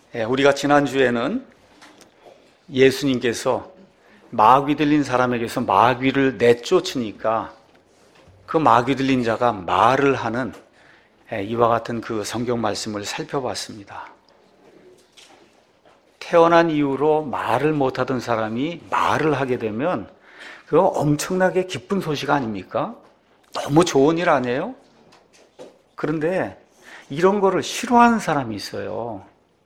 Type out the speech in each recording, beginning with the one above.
우리가 지난주에는 예수님께서 마귀 들린 사람에게서 마귀를 내쫓으니까 그 마귀 들린 자가 말을 하는 이와 같은 그 성경 말씀을 살펴봤습니다. 태어난 이후로 말을 못하던 사람이 말을 하게 되면 그거 엄청나게 기쁜 소식 아닙니까? 너무 좋은 일 아니에요? 그런데 이런 거를 싫어하는 사람이 있어요.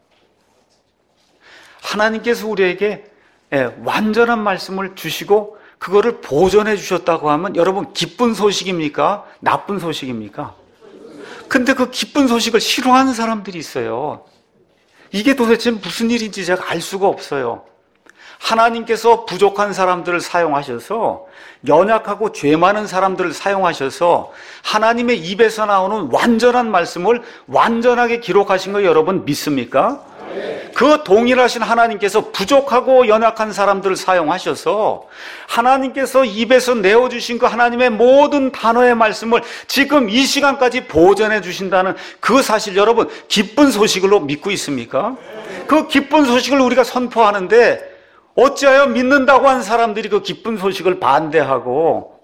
하나님께서 우리에게 완전한 말씀을 주시고 그거를 보존해 주셨다고 하면 여러분 기쁜 소식입니까? 나쁜 소식입니까? 근데 그 기쁜 소식을 싫어하는 사람들이 있어요. 이게 도대체 무슨 일인지 제가 알 수가 없어요. 하나님께서 부족한 사람들을 사용하셔서 연약하고 죄 많은 사람들을 사용하셔서 하나님의 입에서 나오는 완전한 말씀을 완전하게 기록하신 거 여러분 믿습니까? 그 동일하신 하나님께서 부족하고 연약한 사람들을 사용하셔서 하나님께서 입에서 내어주신 그 하나님의 모든 단어의 말씀을 지금 이 시간까지 보존해 주신다는 그 사실 여러분 기쁜 소식으로 믿고 있습니까? 그 기쁜 소식을 우리가 선포하는데 어찌하여 믿는다고 한 사람들이 그 기쁜 소식을 반대하고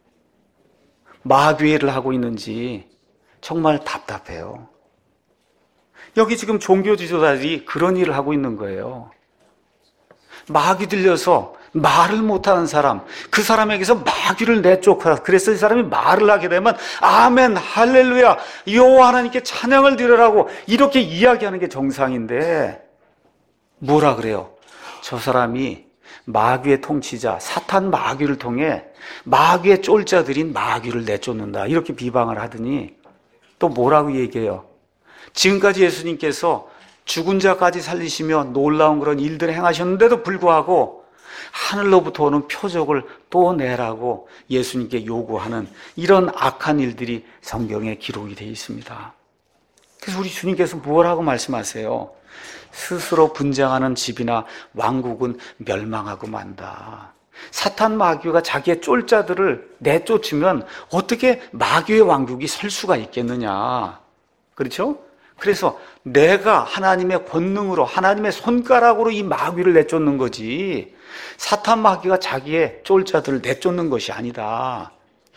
마귀를 하고 있는지 정말 답답해요. 여기 지금 종교 지도자들이 그런 일을 하고 있는 거예요. 마귀 들려서 말을 못하는 사람, 그 사람에게서 마귀를 내쫓아라. 그래서 이 사람이 말을 하게 되면 아멘, 할렐루야, 여호와 하나님께 찬양을 드리라고 이렇게 이야기하는 게 정상인데 뭐라 그래요? 저 사람이 마귀의 통치자, 사탄 마귀를 통해 마귀의 쫄자들인 마귀를 내쫓는다. 이렇게 비방을 하더니 또 뭐라고 얘기해요? 지금까지 예수님께서 죽은 자까지 살리시며 놀라운 그런 일들을 행하셨는데도 불구하고 하늘로부터 오는 표적을 또 내라고 예수님께 요구하는 이런 악한 일들이 성경에 기록이 되어 있습니다. 그래서 우리 주님께서 무엇라고 말씀하세요? 스스로 분쟁하는 집이나 왕국은 멸망하고 만다. 사탄 마귀가 자기의 쫄자들을 내쫓으면 어떻게 마귀의 왕국이 설 수가 있겠느냐. 그렇죠? 그래서 내가 하나님의 권능으로 하나님의 손가락으로 이 마귀를 내쫓는 거지 사탄 마귀가 자기의 쫄자들을 내쫓는 것이 아니다.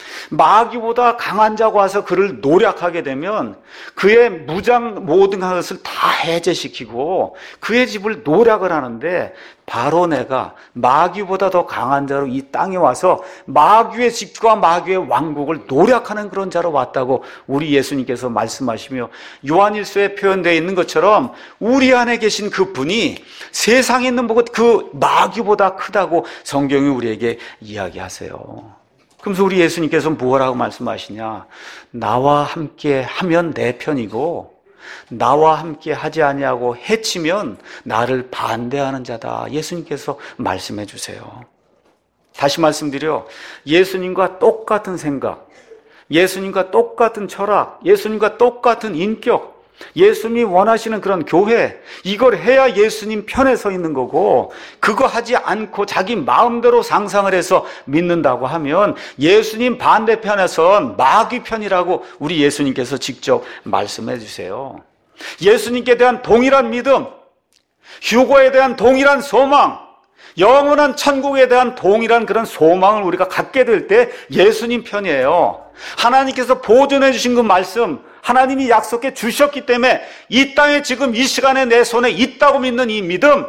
마귀보다 강한 자가 와서 그를 노략하게 되면 그의 무장 모든 것을 다 해제시키고 그의 집을 노략을 하는데 바로 내가 마귀보다 더 강한 자로 이 땅에 와서 마귀의 집과 마귀의 왕국을 노략하는 그런 자로 왔다고 우리 예수님께서 말씀하시며 요한일서에 표현되어 있는 것처럼 우리 안에 계신 그 분이 세상에 있는 그 마귀보다 크다고 성경이 우리에게 이야기하세요. 그러면서 우리 예수님께서 뭐라고 말씀하시냐? 나와 함께 하면 내 편이고 나와 함께 하지 아니하고 해치면 나를 반대하는 자다. 예수님께서 말씀해 주세요. 다시 말씀드려 예수님과 똑같은 생각, 예수님과 똑같은 철학, 예수님과 똑같은 인격, 예수님이 원하시는 그런 교회, 이걸 해야 예수님 편에 서 있는 거고 그거 하지 않고 자기 마음대로 상상을 해서 믿는다고 하면 예수님 반대편에선 마귀 편이라고 우리 예수님께서 직접 말씀해 주세요. 예수님께 대한 동일한 믿음, 휴거에 대한 동일한 소망, 영원한 천국에 대한 동일한 그런 소망을 우리가 갖게 될 때 예수님 편이에요. 하나님께서 보존해 주신 그 말씀, 하나님이 약속해 주셨기 때문에 이 땅에 지금 이 시간에 내 손에 있다고 믿는 이 믿음,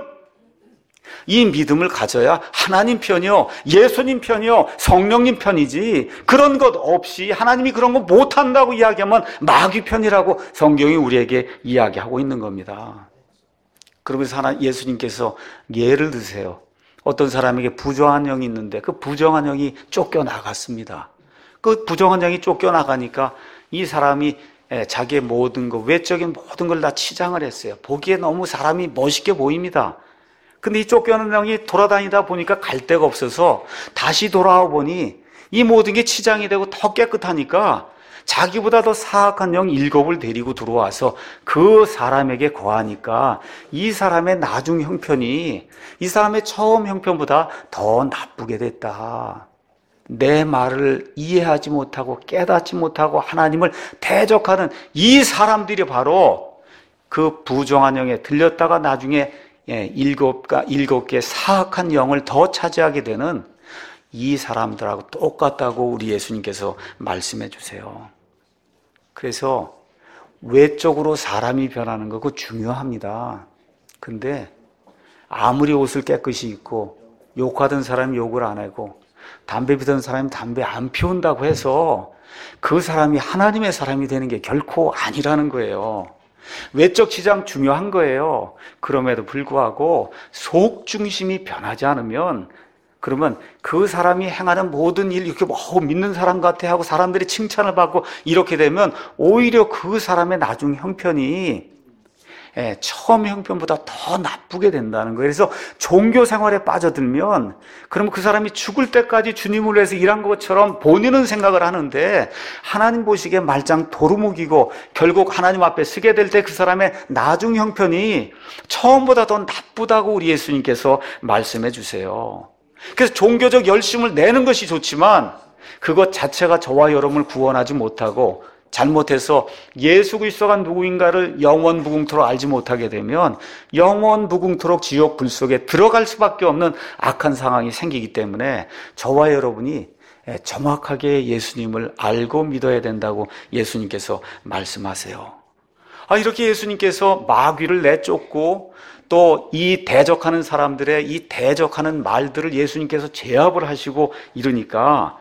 이 믿음을 가져야 하나님 편이요, 예수님 편이요, 성령님 편이지 그런 것 없이 하나님이 그런 거 못한다고 이야기하면 마귀 편이라고 성경이 우리에게 이야기하고 있는 겁니다. 그러면서 예수님께서 예를 드세요. 어떤 사람에게 부정한 영이 있는데 그 부정한 영이 쫓겨나갔습니다. 그 부정한 영이 쫓겨나가니까 이 사람이 자기의 모든 것, 외적인 모든 걸 다 치장을 했어요. 보기에 너무 사람이 멋있게 보입니다. 근데 이 쫓겨난 영이 돌아다니다 보니까 갈 데가 없어서 다시 돌아와 보니 이 모든 게 치장이 되고 더 깨끗하니까 자기보다 더 사악한 영 7을 데리고 들어와서 그 사람에게 거하니까 이 사람의 나중 형편이 이 사람의 처음 형편보다 더 나쁘게 됐다. 내 말을 이해하지 못하고 깨닫지 못하고 하나님을 대적하는 이 사람들이 바로 그 부정한 영에 들렸다가 나중에 일곱 개 사악한 영을 더 차지하게 되는 이 사람들하고 똑같다고 우리 예수님께서 말씀해 주세요. 그래서 외적으로 사람이 변하는 거 그거 중요합니다. 근데 아무리 옷을 깨끗이 입고 욕하던 사람이 욕을 안 하고 담배 피던 사람이 담배 안 피운다고 해서 그 사람이 하나님의 사람이 되는 게 결코 아니라는 거예요. 외적 치장 중요한 거예요. 그럼에도 불구하고 속 중심이 변하지 않으면 그러면 그 사람이 행하는 모든 일 이렇게 믿는 사람 같아 하고 사람들이 칭찬을 받고 이렇게 되면 오히려 그 사람의 나중 형편이 처음 형편보다 더 나쁘게 된다는 거예요. 그래서 종교 생활에 빠져들면 그러면 그 사람이 죽을 때까지 주님을 위해서 일한 것처럼 본인은 생각을 하는데 하나님 보시기에 말짱 도루묵이고 결국 하나님 앞에 서게 될 때 그 사람의 나중 형편이 처음보다 더 나쁘다고 우리 예수님께서 말씀해 주세요. 그래서 종교적 열심을 내는 것이 좋지만 그것 자체가 저와 여러분을 구원하지 못하고 잘못해서 예수 그리스도가 누구인가를 영원 무궁토록 알지 못하게 되면 영원 무궁토록 지옥 불 속에 들어갈 수밖에 없는 악한 상황이 생기기 때문에 저와 여러분이 정확하게 예수님을 알고 믿어야 된다고 예수님께서 말씀하세요. 이렇게 예수님께서 마귀를 내쫓고 또 이 대적하는 사람들의 이 대적하는 말들을 예수님께서 제압을 하시고 이러니까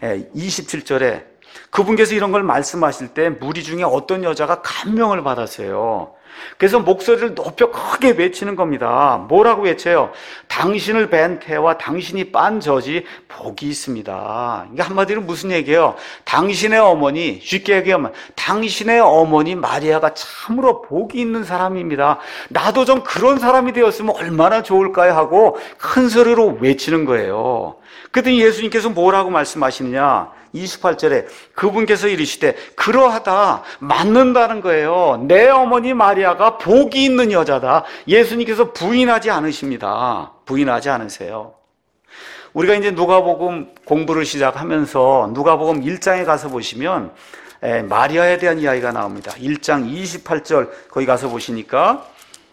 27절에 그분께서 이런 걸 말씀하실 때 무리 중에 어떤 여자가 감명을 받았어요. 그래서 목소리를 높여 크게 외치는 겁니다. 뭐라고 외쳐요? 당신을 뵌 태와 당신이 빤 젖이 복이 있습니다. 이게 한마디로 무슨 얘기예요? 당신의 어머니, 쉽게 얘기하면 당신의 어머니 마리아가 참으로 복이 있는 사람입니다. 나도 좀 그런 사람이 되었으면 얼마나 좋을까요? 하고 큰 소리로 외치는 거예요. 그랬더니 예수님께서 뭐라고 말씀하시느냐? 28절에 그분께서 이르시되 그러하다 맞는다는 거예요. 내 어머니 마리아가 복이 있는 여자다. 예수님께서 부인하지 않으십니다. 부인하지 않으세요. 우리가 이제 누가복음 공부를 시작하면서 누가복음 1장에 가서 보시면 마리아에 대한 이야기가 나옵니다. 1장 28절 거기 가서 보시니까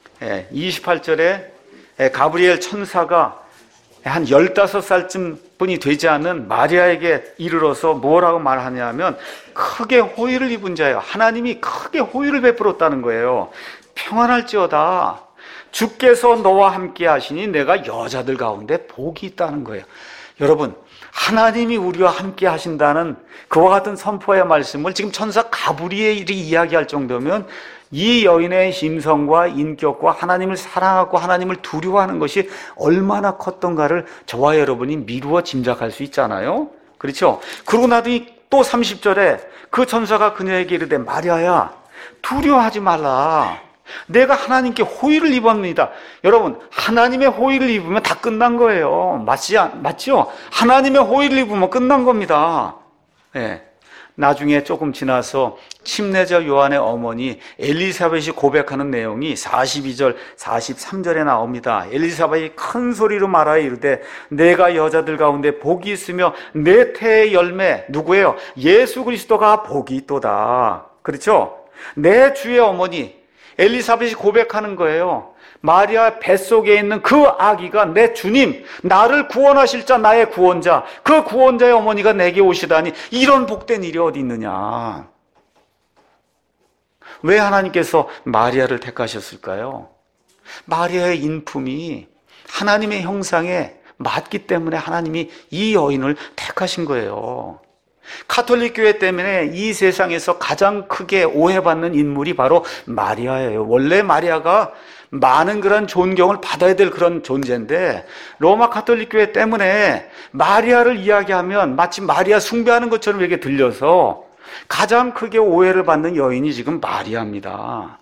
28절에 가브리엘 천사가 한 15살쯤 뿐이 되지 않은 마리아에게 이르러서 뭐라고 말하냐면 크게 호의를 입은 자예요. 하나님이 크게 호의를 베풀었다는 거예요. 평안할지어다. 주께서 너와 함께 하시니 내가 여자들 가운데 복이 있다는 거예요. 여러분, 하나님이 우리와 함께 하신다는 그와 같은 선포의 말씀을 지금 천사 가브리엘이 이야기할 정도면 이 여인의 심성과 인격과 하나님을 사랑하고 하나님을 두려워하는 것이 얼마나 컸던가를 저와 여러분이 미루어 짐작할 수 있잖아요. 그렇죠? 그러고 나더니 또 30절에 그 천사가 그녀에게 이르되 마리아야 두려워하지 말라. 내가 하나님께 호의를 입었습니다. 여러분, 하나님의 호의를 입으면 다 끝난 거예요. 맞죠? 하나님의 호의를 입으면 끝난 겁니다. 네. 나중에 조금 지나서 침례자 요한의 어머니 엘리사벳이 고백하는 내용이 42절, 43절에 나옵니다. 엘리사벳이 큰 소리로 말하여 이르되 내가 여자들 가운데 복이 있으며 내 태의 열매 누구예요? 예수 그리스도가 복이 있도다. 그렇죠? 내 주의 어머니 엘리사벳이 고백하는 거예요. 마리아 뱃속에 있는 그 아기가 내 주님, 나를 구원하실 자, 나의 구원자, 그 구원자의 어머니가 내게 오시다니 이런 복된 일이 어디 있느냐. 왜 하나님께서 마리아를 택하셨을까요? 마리아의 인품이 하나님의 형상에 맞기 때문에 하나님이 이 여인을 택하신 거예요. 가톨릭 교회 때문에 이 세상에서 가장 크게 오해받는 인물이 바로 마리아예요. 원래 마리아가 많은 그런 존경을 받아야 될 그런 존재인데 로마 가톨릭 교회 때문에 마리아를 이야기하면 마치 마리아 숭배하는 것처럼 이렇게 들려서 가장 크게 오해를 받는 여인이 지금 마리아입니다.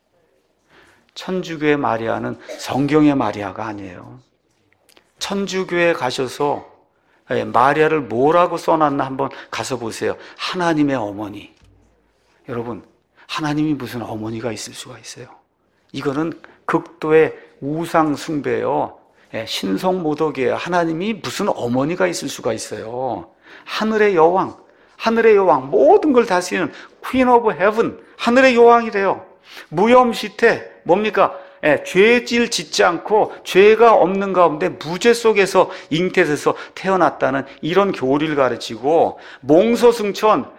천주교의 마리아는 성경의 마리아가 아니에요. 천주교에 가셔서 마리아를 뭐라고 써놨나 한번 가서 보세요. 하나님의 어머니. 여러분, 하나님이 무슨 어머니가 있을 수가 있어요? 이거는 극도의 우상 숭배예요. 신성모독이에요. 하나님이 무슨 어머니가 있을 수가 있어요? 하늘의 여왕, 모든 걸 다스리는 Queen of Heaven, 하늘의 여왕이래요. 무염시태, 뭡니까? 죄질 짓지 않고 죄가 없는 가운데 무죄 속에서 잉태돼서 태어났다는 이런 교리를 가르치고, 몽소승천,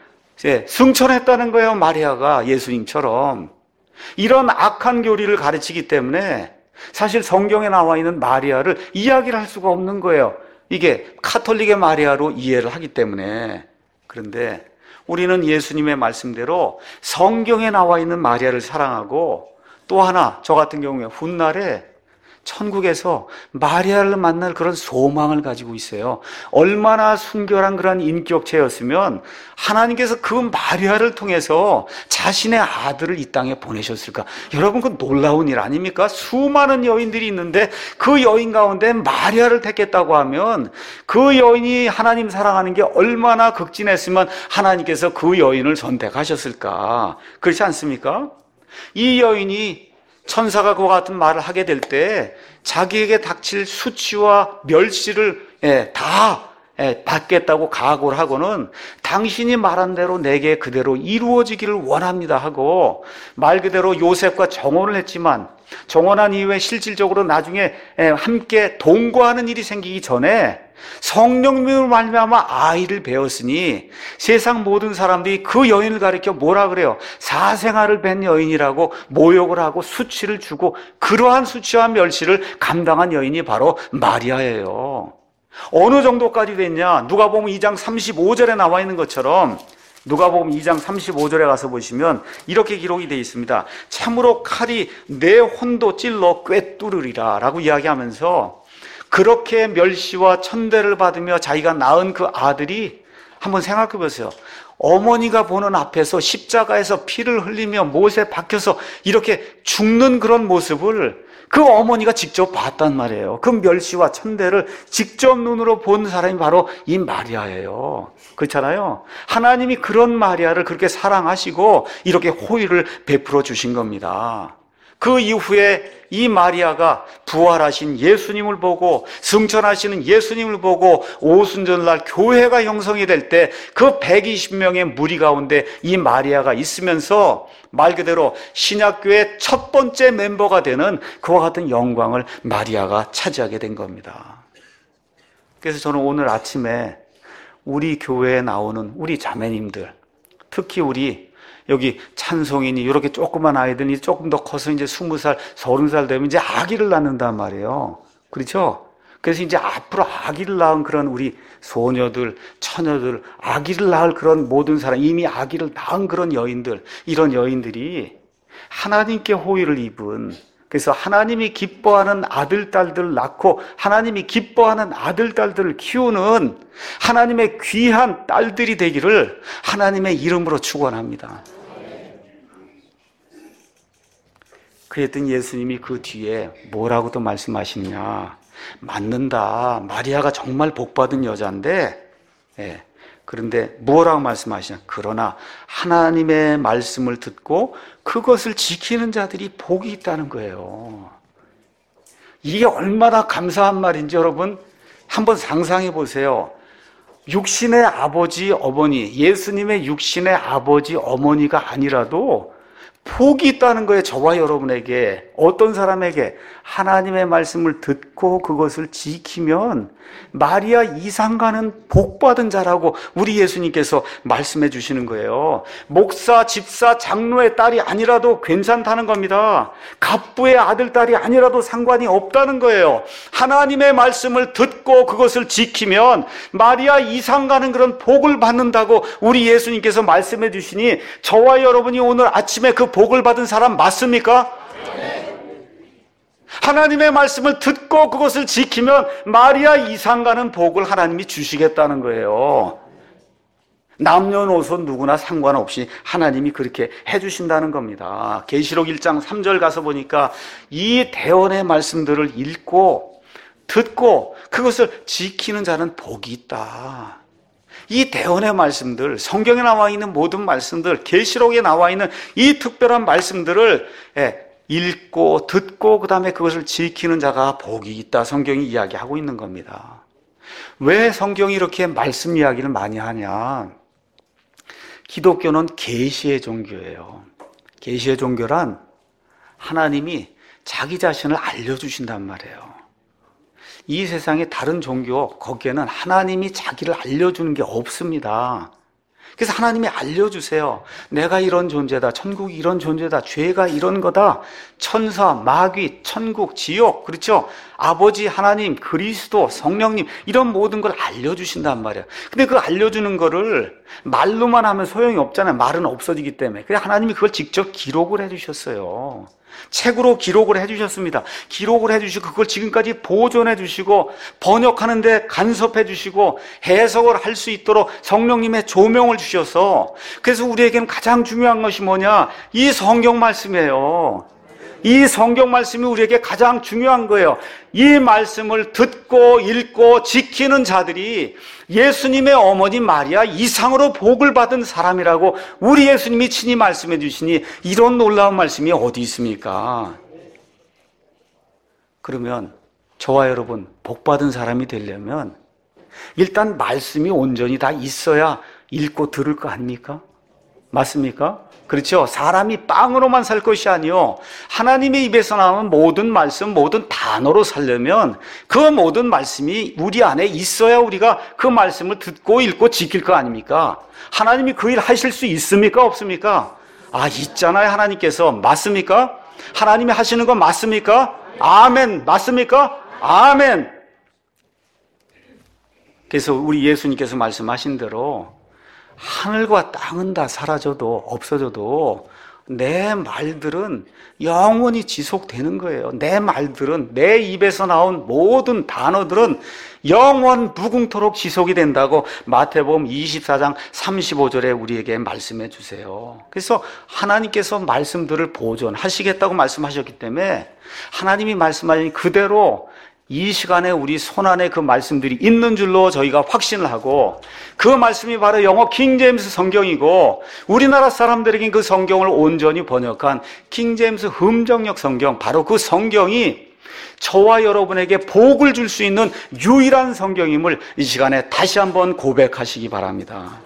승천했다는 거예요. 마리아가 예수님처럼. 이런 악한 교리를 가르치기 때문에 사실 성경에 나와 있는 마리아를 이야기를 할 수가 없는 거예요. 이게 카톨릭의 마리아로 이해를 하기 때문에. 그런데 우리는 예수님의 말씀대로 성경에 나와 있는 마리아를 사랑하고, 또 하나, 저 같은 경우에 훗날에 천국에서 마리아를 만날 그런 소망을 가지고 있어요. 얼마나 순결한 그런 인격체였으면 하나님께서 그 마리아를 통해서 자신의 아들을 이 땅에 보내셨을까? 여러분, 그 놀라운 일 아닙니까? 수많은 여인들이 있는데 그 여인 가운데 마리아를 택했다고 하면 그 여인이 하나님 사랑하는 게 얼마나 극진했으면 하나님께서 그 여인을 선택하셨을까? 그렇지 않습니까? 이 여인이 천사가 그와 같은 말을 하게 될 때 자기에게 닥칠 수치와 멸시를 다 받겠다고 각오를 하고는, 당신이 말한 대로 내게 그대로 이루어지기를 원합니다 하고 말 그대로 요셉과 정혼을 했지만, 정혼한 이후에 실질적으로 나중에 함께 동거하는 일이 생기기 전에 성령님으로 말미암아 아이를 배웠으니 세상 모든 사람들이 그 여인을 가리켜 뭐라 그래요? 사생아를 뵌 여인이라고 모욕을 하고 수치를 주고, 그러한 수치와 멸시를 감당한 여인이 바로 마리아예요. 어느 정도까지 됐냐? 누가복음 2장 35절에 나와 있는 것처럼, 누가복음 2장 35절에 가서 보시면 이렇게 기록이 되어 있습니다. 참으로 칼이 내 혼도 찔러 꿰뚫으리라 라고 이야기하면서, 그렇게 멸시와 천대를 받으며 자기가 낳은 그 아들이, 한번 생각해 보세요. 어머니가 보는 앞에서 십자가에서 피를 흘리며 못에 박혀서 이렇게 죽는 그런 모습을 그 어머니가 직접 봤단 말이에요. 그 멸시와 천대를 직접 눈으로 본 사람이 바로 이 마리아예요. 그렇잖아요. 하나님이 그런 마리아를 그렇게 사랑하시고 이렇게 호의를 베풀어 주신 겁니다. 그 이후에 이 마리아가 부활하신 예수님을 보고, 승천하시는 예수님을 보고 오순절날 교회가 형성이 될 때 그 120명의 무리 가운데 이 마리아가 있으면서 말 그대로 신약교회 첫 번째 멤버가 되는 그와 같은 영광을 마리아가 차지하게 된 겁니다. 그래서 저는 오늘 아침에 우리 교회에 나오는 우리 자매님들, 특히 우리 여기 찬송인이 이렇게 조그만 아이들이 조금 더 커서 이제 20살, 30살 되면 이제 아기를 낳는단 말이에요. 그렇죠? 그래서 이제 앞으로 아기를 낳은 그런 우리 소녀들, 처녀들, 아기를 낳을 그런 모든 사람, 이미 아기를 낳은 그런 여인들, 이런 여인들이 하나님께 호의를 입은, 그래서 하나님이 기뻐하는 아들, 딸들을 낳고 하나님이 기뻐하는 아들, 딸들을 키우는 하나님의 귀한 딸들이 되기를 하나님의 이름으로 축원합니다. 그랬더니 예수님이 그 뒤에 뭐라고 또 말씀하시느냐? 맞는다. 마리아가 정말 복받은 여자인데, 그런데 뭐라고 말씀하시냐? 그러나 하나님의 말씀을 듣고 그것을 지키는 자들이 복이 있다는 거예요. 이게 얼마나 감사한 말인지 여러분 한번 상상해 보세요. 육신의 아버지, 어머니, 예수님의 육신의 아버지, 어머니가 아니라도 복이 있다는 거예요. 저와 여러분에게, 어떤 사람에게 하나님의 말씀을 듣고 그것을 지키면 마리아 이상가는 복받은 자라고 우리 예수님께서 말씀해 주시는 거예요. 목사, 집사, 장로의 딸이 아니라도 괜찮다는 겁니다. 갑부의 아들, 딸이 아니라도 상관이 없다는 거예요. 하나님의 말씀을 듣고 그것을 지키면 마리아 이상가는 그런 복을 받는다고 우리 예수님께서 말씀해 주시니, 저와 여러분이 오늘 아침에 그 복을 받은 사람 맞습니까? 하나님의 말씀을 듣고 그것을 지키면 마리아 이상가는 복을 하나님이 주시겠다는 거예요. 남녀노소 누구나 상관없이 하나님이 그렇게 해주신다는 겁니다. 계시록 1장 3절 가서 보니까 이 대언의 말씀들을 읽고 듣고 그것을 지키는 자는 복이 있다. 이 대언의 말씀들, 성경에 나와 있는 모든 말씀들, 계시록에 나와 있는 이 특별한 말씀들을 읽고 듣고 그 다음에 그것을 지키는 자가 복이 있다. 성경이 이야기하고 있는 겁니다. 왜 성경이 이렇게 말씀 이야기를 많이 하냐? 기독교는 계시의 종교예요. 계시의 종교란 하나님이 자기 자신을 알려주신단 말이에요. 이 세상의 다른 종교, 거기에는 하나님이 자기를 알려주는 게 없습니다. 그래서 하나님이 알려주세요. 내가 이런 존재다. 천국이 이런 존재다. 죄가 이런 거다. 천사, 마귀, 천국, 지옥, 그렇죠? 아버지 하나님, 그리스도, 성령님, 이런 모든 걸 알려주신단 말이에요. 근데 그 알려주는 거를 말로만 하면 소용이 없잖아요. 말은 없어지기 때문에. 그래서 하나님이 그걸 직접 기록을 해주셨어요. 책으로 기록을 해주셨습니다. 기록을 해주시고 그걸 지금까지 보존해 주시고 번역하는데 간섭해 주시고 해석을 할 수 있도록 성령님의 조명을 주셔서, 그래서 우리에게는 가장 중요한 것이 뭐냐? 이 성경 말씀이에요. 이 성경 말씀이 우리에게 가장 중요한 거예요. 이 말씀을 듣고 읽고 지키는 자들이 예수님의 어머니 마리아 이상으로 복을 받은 사람이라고 우리 예수님이 친히 말씀해 주시니 이런 놀라운 말씀이 어디 있습니까? 그러면 저와 여러분 복 받은 사람이 되려면 일단 말씀이 온전히 다 있어야 읽고 들을 거 아닙니까? 맞습니까? 그렇죠? 사람이 빵으로만 살 것이 아니요, 하나님의 입에서 나오는 모든 말씀, 모든 단어로 살려면 그 모든 말씀이 우리 안에 있어야 우리가 그 말씀을 듣고 읽고 지킬 거 아닙니까? 하나님이 그 일 하실 수 있습니까? 없습니까? 있잖아요. 하나님께서. 맞습니까? 하나님이 하시는 건 맞습니까? 아멘. 맞습니까? 아멘. 그래서 우리 예수님께서 말씀하신 대로 하늘과 땅은 다 사라져도 없어져도 내 말들은 영원히 지속되는 거예요. 내 말들은, 내 입에서 나온 모든 단어들은 영원 무궁토록 지속이 된다고 마태복음 24장 35절에 우리에게 말씀해 주세요. 그래서 하나님께서 말씀들을 보존하시겠다고 말씀하셨기 때문에 하나님이 말씀하신 그대로 이 시간에 우리 손안에 그 말씀들이 있는 줄로 저희가 확신을 하고, 그 말씀이 바로 영어 킹제임스 성경이고 우리나라 사람들에게 그 성경을 온전히 번역한 킹제임스 흠정역 성경, 바로 그 성경이 저와 여러분에게 복을 줄 수 있는 유일한 성경임을 이 시간에 다시 한번 고백하시기 바랍니다.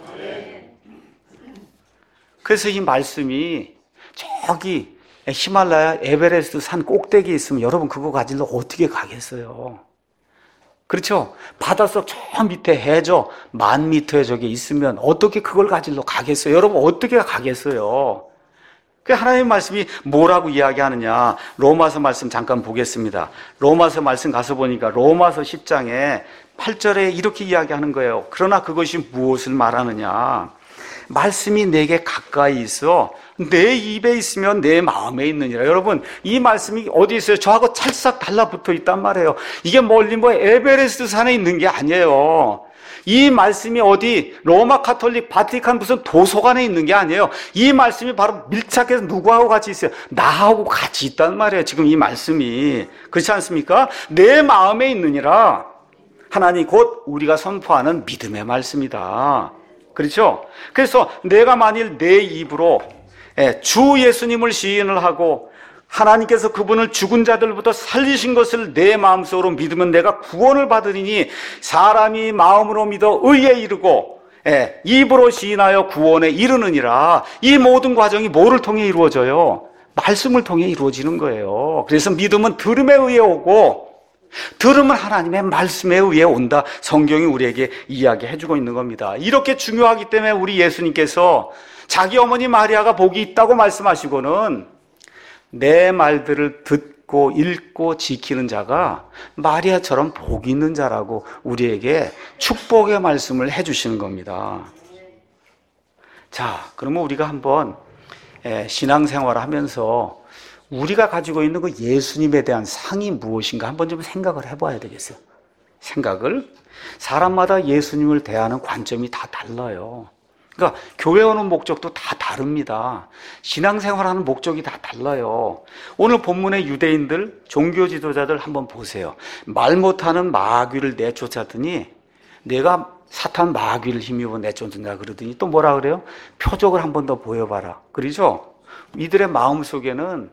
그래서 이 말씀이 저기 히말라야 에베레스트 산 꼭대기에 있으면 여러분 그거 가지러 어떻게 가겠어요? 그렇죠? 바닷속 저 밑에 해저 10,000m에 저기 있으면 어떻게 그걸 가지러 가겠어요? 여러분 어떻게 가겠어요? 그 하나님의 말씀이 뭐라고 이야기하느냐? 로마서 말씀 잠깐 보겠습니다. 로마서 말씀 가서 보니까 로마서 10장에 8절에 이렇게 이야기하는 거예요. 그러나 그것이 무엇을 말하느냐? 말씀이 내게 가까이 있어 내 입에 있으면 내 마음에 있느니라. 여러분 이 말씀이 어디 있어요? 저하고 찰싹 달라붙어 있단 말이에요. 이게 멀리 에베레스트 산에 있는 게 아니에요. 이 말씀이 어디 로마 카톨릭 바티칸 무슨 도서관에 있는 게 아니에요. 이 말씀이 바로 밀착해서 누구하고 같이 있어요? 나하고 같이 있단 말이에요. 지금 이 말씀이. 그렇지 않습니까? 내 마음에 있느니라. 하나님 곧 우리가 선포하는 믿음의 말씀이다. 그렇죠? 그래서 내가 만일 내 입으로 주 예수님을 시인을 하고 하나님께서 그분을 죽은 자들부터 살리신 것을 내 마음속으로 믿으면 내가 구원을 받으리니, 사람이 마음으로 믿어 의에 이르고 입으로 시인하여 구원에 이르느니라. 이 모든 과정이 뭐를 통해 이루어져요? 말씀을 통해 이루어지는 거예요. 그래서 믿음은 들음에 의해 오고 들음은 하나님의 말씀에 의해 온다. 성경이 우리에게 이야기해주고 있는 겁니다. 이렇게 중요하기 때문에 우리 예수님께서 자기 어머니 마리아가 복이 있다고 말씀하시고는 내 말들을 듣고 읽고 지키는 자가 마리아처럼 복이 있는 자라고 우리에게 축복의 말씀을 해주시는 겁니다. 자, 그러면 우리가 한번 신앙생활을 하면서 우리가 가지고 있는 그 예수님에 대한 상이 무엇인가 한번 좀 생각을 해봐야 되겠어요. 사람마다 예수님을 대하는 관점이 다 달라요. 그러니까 교회 오는 목적도 다 다릅니다. 신앙생활하는 목적이 다 달라요. 오늘 본문의 유대인들, 종교 지도자들 한번 보세요. 말 못하는 마귀를 내쫓았더니 내가 사탄 마귀를 힘입어 내쫓는다 그러더니 또 뭐라 그래요? 표적을 한 번 더 보여봐라. 그러죠? 이들의 마음속에는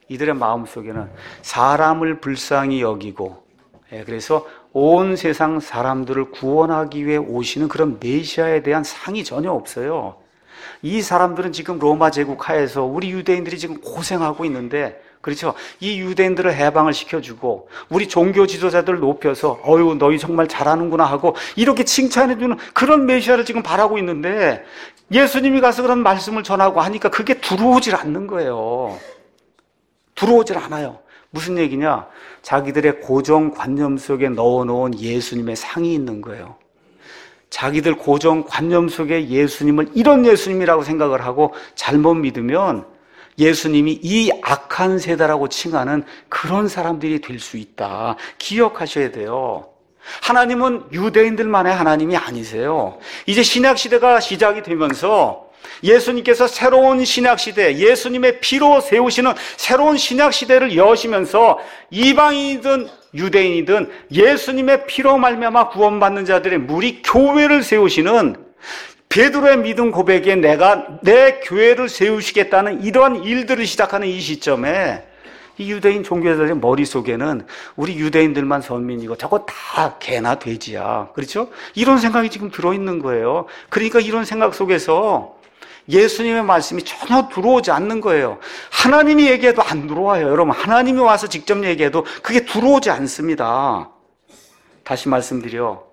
사람을 불쌍히 여기고, 그래서 온 세상 사람들을 구원하기 위해 오시는 그런 메시아에 대한 상이 전혀 없어요. 이 사람들은 지금 로마 제국 하에서 우리 유대인들이 지금 고생하고 있는데, 그렇죠? 이 유대인들을 해방을 시켜주고 우리 종교 지도자들을 높여서 어유 너희 정말 잘하는구나 하고 이렇게 칭찬해주는 그런 메시아를 지금 바라고 있는데, 예수님이 가서 그런 말씀을 전하고 하니까 그게 들어오질 않는 거예요. 들어오질 않아요. 무슨 얘기냐? 자기들의 고정관념 속에 넣어놓은 예수님의 상이 있는 거예요. 자기들 고정관념 속에 예수님을 이런 예수님이라고 생각을 하고 잘못 믿으면 예수님이 이 악한 세대라고 칭하는 그런 사람들이 될 수 있다. 기억하셔야 돼요. 하나님은 유대인들만의 하나님이 아니세요. 이제 신약시대가 시작이 되면서 예수님께서 새로운 신약시대, 예수님의 피로 세우시는 새로운 신약시대를 여시면서 이방인이든 유대인이든 예수님의 피로 말미암아 구원받는 자들의 무리 교회를 세우시는 베드로의 믿음 고백에 내가 내 교회를 세우시겠다는 이러한 일들을 시작하는 이 시점에 이 유대인 종교자들의 머릿속에는 우리 유대인들만 선민이고 저거 다 개나 돼지야. 그렇죠? 이런 생각이 지금 들어있는 거예요. 그러니까 이런 생각 속에서 예수님의 말씀이 전혀 들어오지 않는 거예요. 하나님이 얘기해도 안 들어와요. 여러분, 하나님이 와서 직접 얘기해도 그게 들어오지 않습니다. 다시 말씀드려.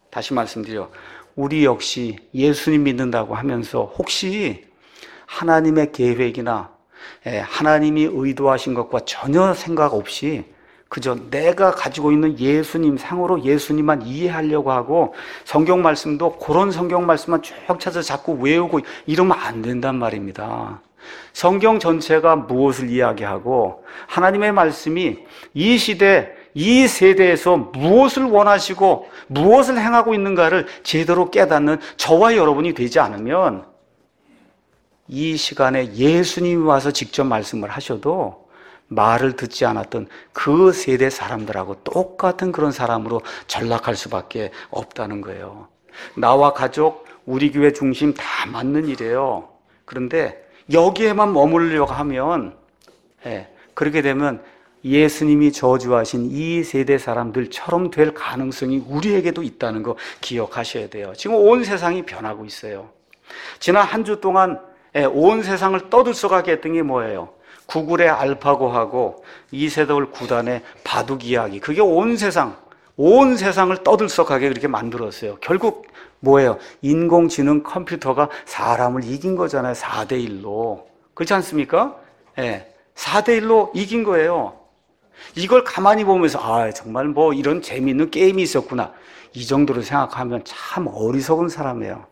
우리 역시 예수님 믿는다고 하면서 혹시 하나님의 계획이나 하나님이 의도하신 것과 전혀 생각 없이 그저 내가 가지고 있는 예수님 상으로 예수님만 이해하려고 하고 성경 말씀도 그런 성경 말씀만 쭉 찾아서 자꾸 외우고 이러면 안 된단 말입니다. 성경 전체가 무엇을 이야기하고 하나님의 말씀이 이 시대, 이 세대에서 무엇을 원하시고 무엇을 행하고 있는가를 제대로 깨닫는 저와 여러분이 되지 않으면 이 시간에 예수님이 와서 직접 말씀을 하셔도 말을 듣지 않았던 그 세대 사람들하고 똑같은 그런 사람으로 전락할 수밖에 없다는 거예요. 나와 가족, 우리 교회 중심 다 맞는 일이에요. 그런데 여기에만 머무르려고 하면 그렇게 되면 예수님이 저주하신 이 세대 사람들처럼 될 가능성이 우리에게도 있다는 거 기억하셔야 돼요. 지금 온 세상이 변하고 있어요. 지난 한 주 동안 온 세상을 떠들썩하게 했던 게 뭐예요? 구글의 알파고하고 이세돌 구단의 바둑 이야기. 그게 온 세상을 떠들썩하게 그렇게 만들었어요. 결국 뭐예요? 인공지능 컴퓨터가 사람을 이긴 거잖아요. 4대1로. 그렇지 않습니까? 4대1로 이긴 거예요. 이걸 가만히 보면서 정말 뭐 이런 재미있는 게임이 있었구나. 이 정도로 생각하면 참 어리석은 사람이에요.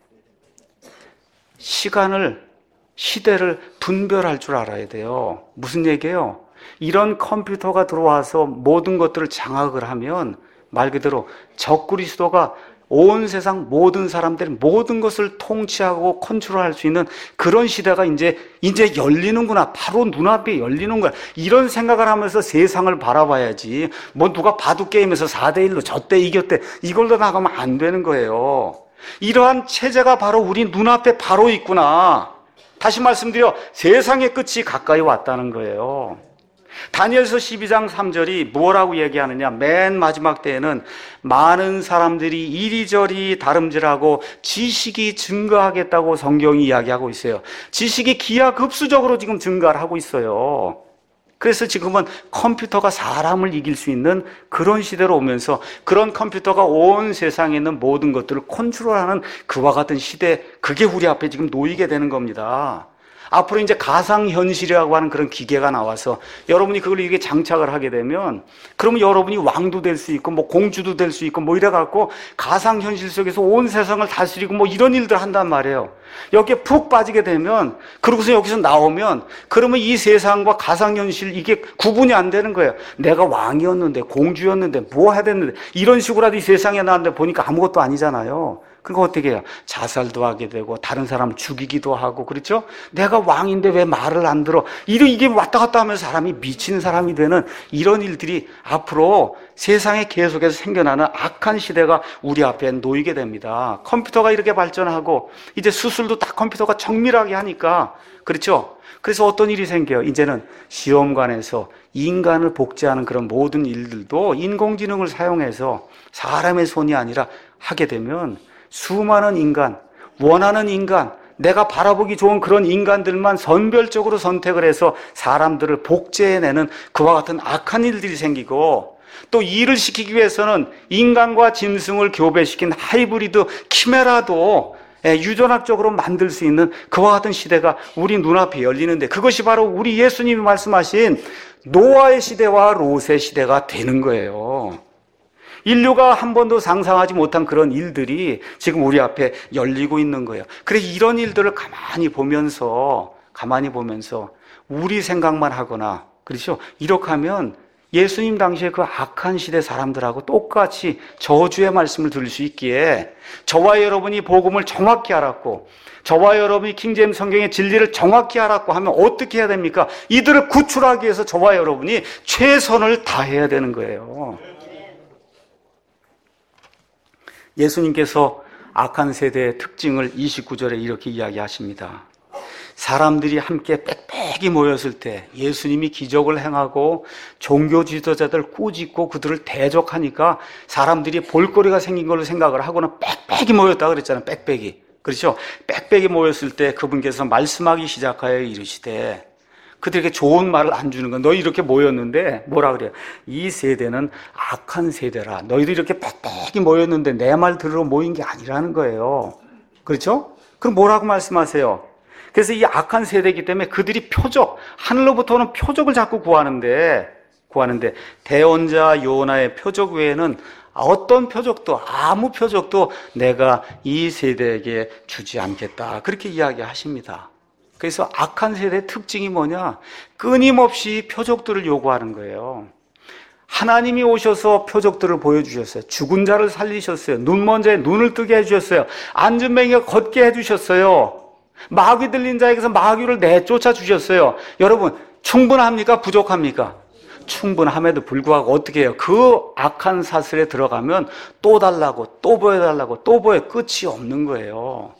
시대를 분별할 줄 알아야 돼요. 무슨 얘기예요? 이런 컴퓨터가 들어와서 모든 것들을 장악을 하면 말 그대로 적그리스도가 온 세상 모든 사람들 모든 것을 통치하고 컨트롤할 수 있는 그런 시대가 이제 열리는구나. 바로 눈앞에 열리는 거야. 이런 생각을 하면서 세상을 바라봐야지. 뭐 누가 바둑 게임에서 4대1로 졌대 이겼대 이걸로 나가면 안 되는 거예요. 이러한 체제가 바로 우리 눈앞에 바로 있구나. 다시 말씀드려 세상의 끝이 가까이 왔다는 거예요. 다니엘서 12장 3절이 뭐라고 얘기하느냐? 맨 마지막 때에는 많은 사람들이 이리저리 다름질하고 지식이 증가하겠다고 성경이 이야기하고 있어요. 지식이 기하급수적으로 지금 증가를 하고 있어요. 그래서 지금은 컴퓨터가 사람을 이길 수 있는 그런 시대로 오면서 그런 컴퓨터가 온 세상에 있는 모든 것들을 컨트롤하는 그와 같은 시대, 그게 우리 앞에 지금 놓이게 되는 겁니다. 앞으로 이제 가상현실이라고 하는 그런 기계가 나와서 여러분이 그걸 이게 장착을 하게 되면 그러면 여러분이 왕도 될 수 있고 뭐 공주도 될 수 있고 뭐 이래갖고 가상현실 속에서 온 세상을 다스리고 뭐 이런 일들 한단 말이에요. 여기에 푹 빠지게 되면 그러고서 여기서 나오면 그러면 이 세상과 가상현실 이게 구분이 안 되는 거예요. 내가 왕이었는데 공주였는데 뭐 해야 됐는데 이런 식으로라도 이 세상에 나왔는데 보니까 아무것도 아니잖아요. 그러니까 어떻게 해요? 자살도 하게 되고 다른 사람을 죽이기도 하고 그렇죠? 내가 왕인데 왜 말을 안 들어? 이게 왔다 갔다 하면서 사람이 미친 사람이 되는 이런 일들이 앞으로 세상에 계속해서 생겨나는 악한 시대가 우리 앞에 놓이게 됩니다. 컴퓨터가 이렇게 발전하고 이제 수술도 다 컴퓨터가 정밀하게 하니까 그렇죠? 그래서 어떤 일이 생겨요? 이제는 시험관에서 인간을 복제하는 그런 모든 일들도 인공지능을 사용해서 사람의 손이 아니라 하게 되면 수많은 인간, 원하는 인간, 내가 바라보기 좋은 그런 인간들만 선별적으로 선택을 해서 사람들을 복제해내는 그와 같은 악한 일들이 생기고, 또 일을 시키기 위해서는 인간과 짐승을 교배시킨 하이브리드 키메라도 유전학적으로 만들 수 있는 그와 같은 시대가 우리 눈앞에 열리는데, 그것이 바로 우리 예수님이 말씀하신 노아의 시대와 롯의 시대가 되는 거예요. 인류가 한 번도 상상하지 못한 그런 일들이 지금 우리 앞에 열리고 있는 거예요. 그래, 이런 일들을 가만히 보면서 우리 생각만 하거나, 그렇죠? 이렇게 하면 예수님 당시에 그 악한 시대 사람들하고 똑같이 저주의 말씀을 들을 수 있기에, 저와 여러분이 복음을 정확히 알았고, 저와 여러분이 킹제임스 성경의 진리를 정확히 알았고 하면 어떻게 해야 됩니까? 이들을 구출하기 위해서 저와 여러분이 최선을 다해야 되는 거예요. 예수님께서 악한 세대의 특징을 29절에 이렇게 이야기하십니다. 사람들이 함께 빽빽이 모였을 때 예수님이 기적을 행하고 종교 지도자들 꾸짖고 그들을 대적하니까 사람들이 볼거리가 생긴 걸로 생각을 하고는 빽빽이 모였다 그랬잖아요. 빽빽이. 그렇죠? 빽빽이 모였을 때 그분께서 말씀하기 시작하여 이르시되, 그들에게 좋은 말을 안 주는 건, 너희 이렇게 모였는데 뭐라 그래요? 이 세대는 악한 세대라. 너희들 이렇게 빽빽이 모였는데 내 말 들으러 모인 게 아니라는 거예요. 그렇죠? 그럼 뭐라고 말씀하세요? 그래서 이 악한 세대이기 때문에 그들이 표적, 하늘로부터 오는 표적을 자꾸 구하는데 대언자 요나의 표적 외에는 어떤 표적도, 아무 표적도 내가 이 세대에게 주지 않겠다. 그렇게 이야기하십니다. 그래서 악한 세대의 특징이 뭐냐? 끊임없이 표적들을 요구하는 거예요. 하나님이 오셔서 표적들을 보여주셨어요. 죽은 자를 살리셨어요. 눈먼 자의 눈을 뜨게 해주셨어요. 앉은 맹이가 걷게 해주셨어요. 마귀 들린 자에게서 마귀를 내쫓아 주셨어요. 여러분, 충분합니까? 부족합니까? 충분함에도 불구하고 어떻게 해요? 그 악한 사슬에 들어가면 또 달라고, 또 보여달라고, 또 보여. 끝이 없는 거예요.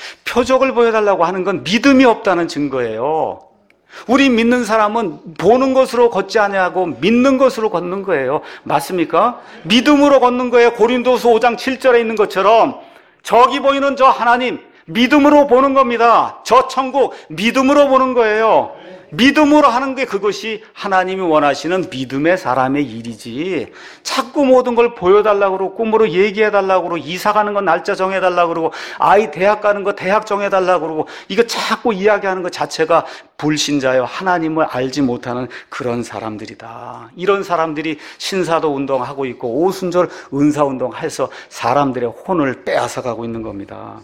표적을 보여달라고 하는 건 믿음이 없다는 증거예요. 우리 믿는 사람은 보는 것으로 걷지 아니하고 믿는 것으로 걷는 거예요. 맞습니까? 믿음으로 걷는 거예요. 고린도서 5장 7절에 있는 것처럼 저기 보이는 저 하나님 믿음으로 보는 겁니다. 저 천국 믿음으로 보는 거예요. 믿음으로 하는 게 그것이 하나님이 원하시는 믿음의 사람의 일이지, 자꾸 모든 걸 보여달라고 그러고 꿈으로 얘기해달라고 그러고 이사 가는 거 날짜 정해달라고 그러고 아이 대학 가는 거 대학 정해달라고 그러고 이거 자꾸 이야기하는 것 자체가 불신자요, 하나님을 알지 못하는 그런 사람들이다. 이런 사람들이 신사도 운동하고 있고 오순절 은사운동해서 사람들의 혼을 빼앗아가고 있는 겁니다.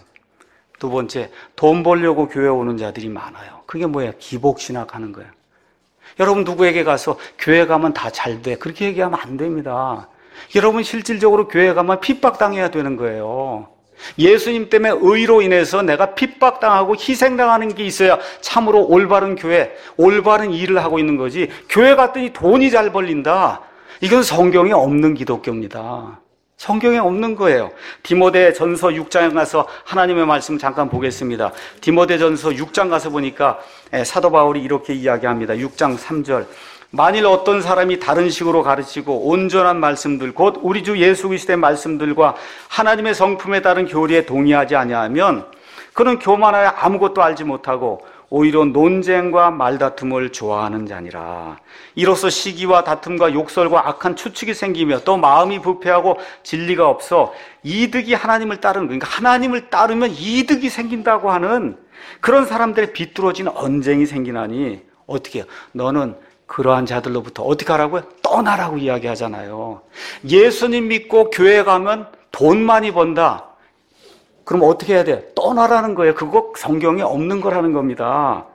두 번째, 돈 벌려고 교회 오는 자들이 많아요. 그게 뭐예요? 기복신학 하는 거예요. 여러분, 누구에게 가서 교회 가면 다 잘 돼, 그렇게 얘기하면 안 됩니다. 여러분, 실질적으로 교회 가면 핍박당해야 되는 거예요. 예수님 때문에 의로 인해서 내가 핍박당하고 희생당하는 게 있어야 참으로 올바른 교회, 올바른 일을 하고 있는 거지, 교회 갔더니 돈이 잘 벌린다, 이건 성경에 없는 기독교입니다. 성경에 없는 거예요. 디모데전서 6장에 가서 하나님의 말씀 잠깐 보겠습니다. 디모데전서 6장 가서 보니까 사도 바울이 이렇게 이야기합니다. 6장 3절. 만일 어떤 사람이 다른 식으로 가르치고 온전한 말씀들, 곧 우리 주 예수 그리스도의 말씀들과 하나님의 성품에 따른 교리에 동의하지 아니하면 그는 교만하여 아무것도 알지 못하고 오히려 논쟁과 말다툼을 좋아하는 자니라. 이로써 시기와 다툼과 욕설과 악한 추측이 생기며 또 마음이 부패하고 진리가 없어 이득이 하나님을 따르는, 그러니까 하나님을 따르면 이득이 생긴다고 하는 그런 사람들의 비뚤어진 언쟁이 생기나니 어떻게 해요? 너는 그러한 자들로부터 어떻게 하라고요? 떠나라고 이야기하잖아요. 예수님 믿고 교회 가면 돈 많이 번다, 그럼 어떻게 해야 돼요? 떠나라는 거예요. 그거 성경에 없는 거라는 겁니다.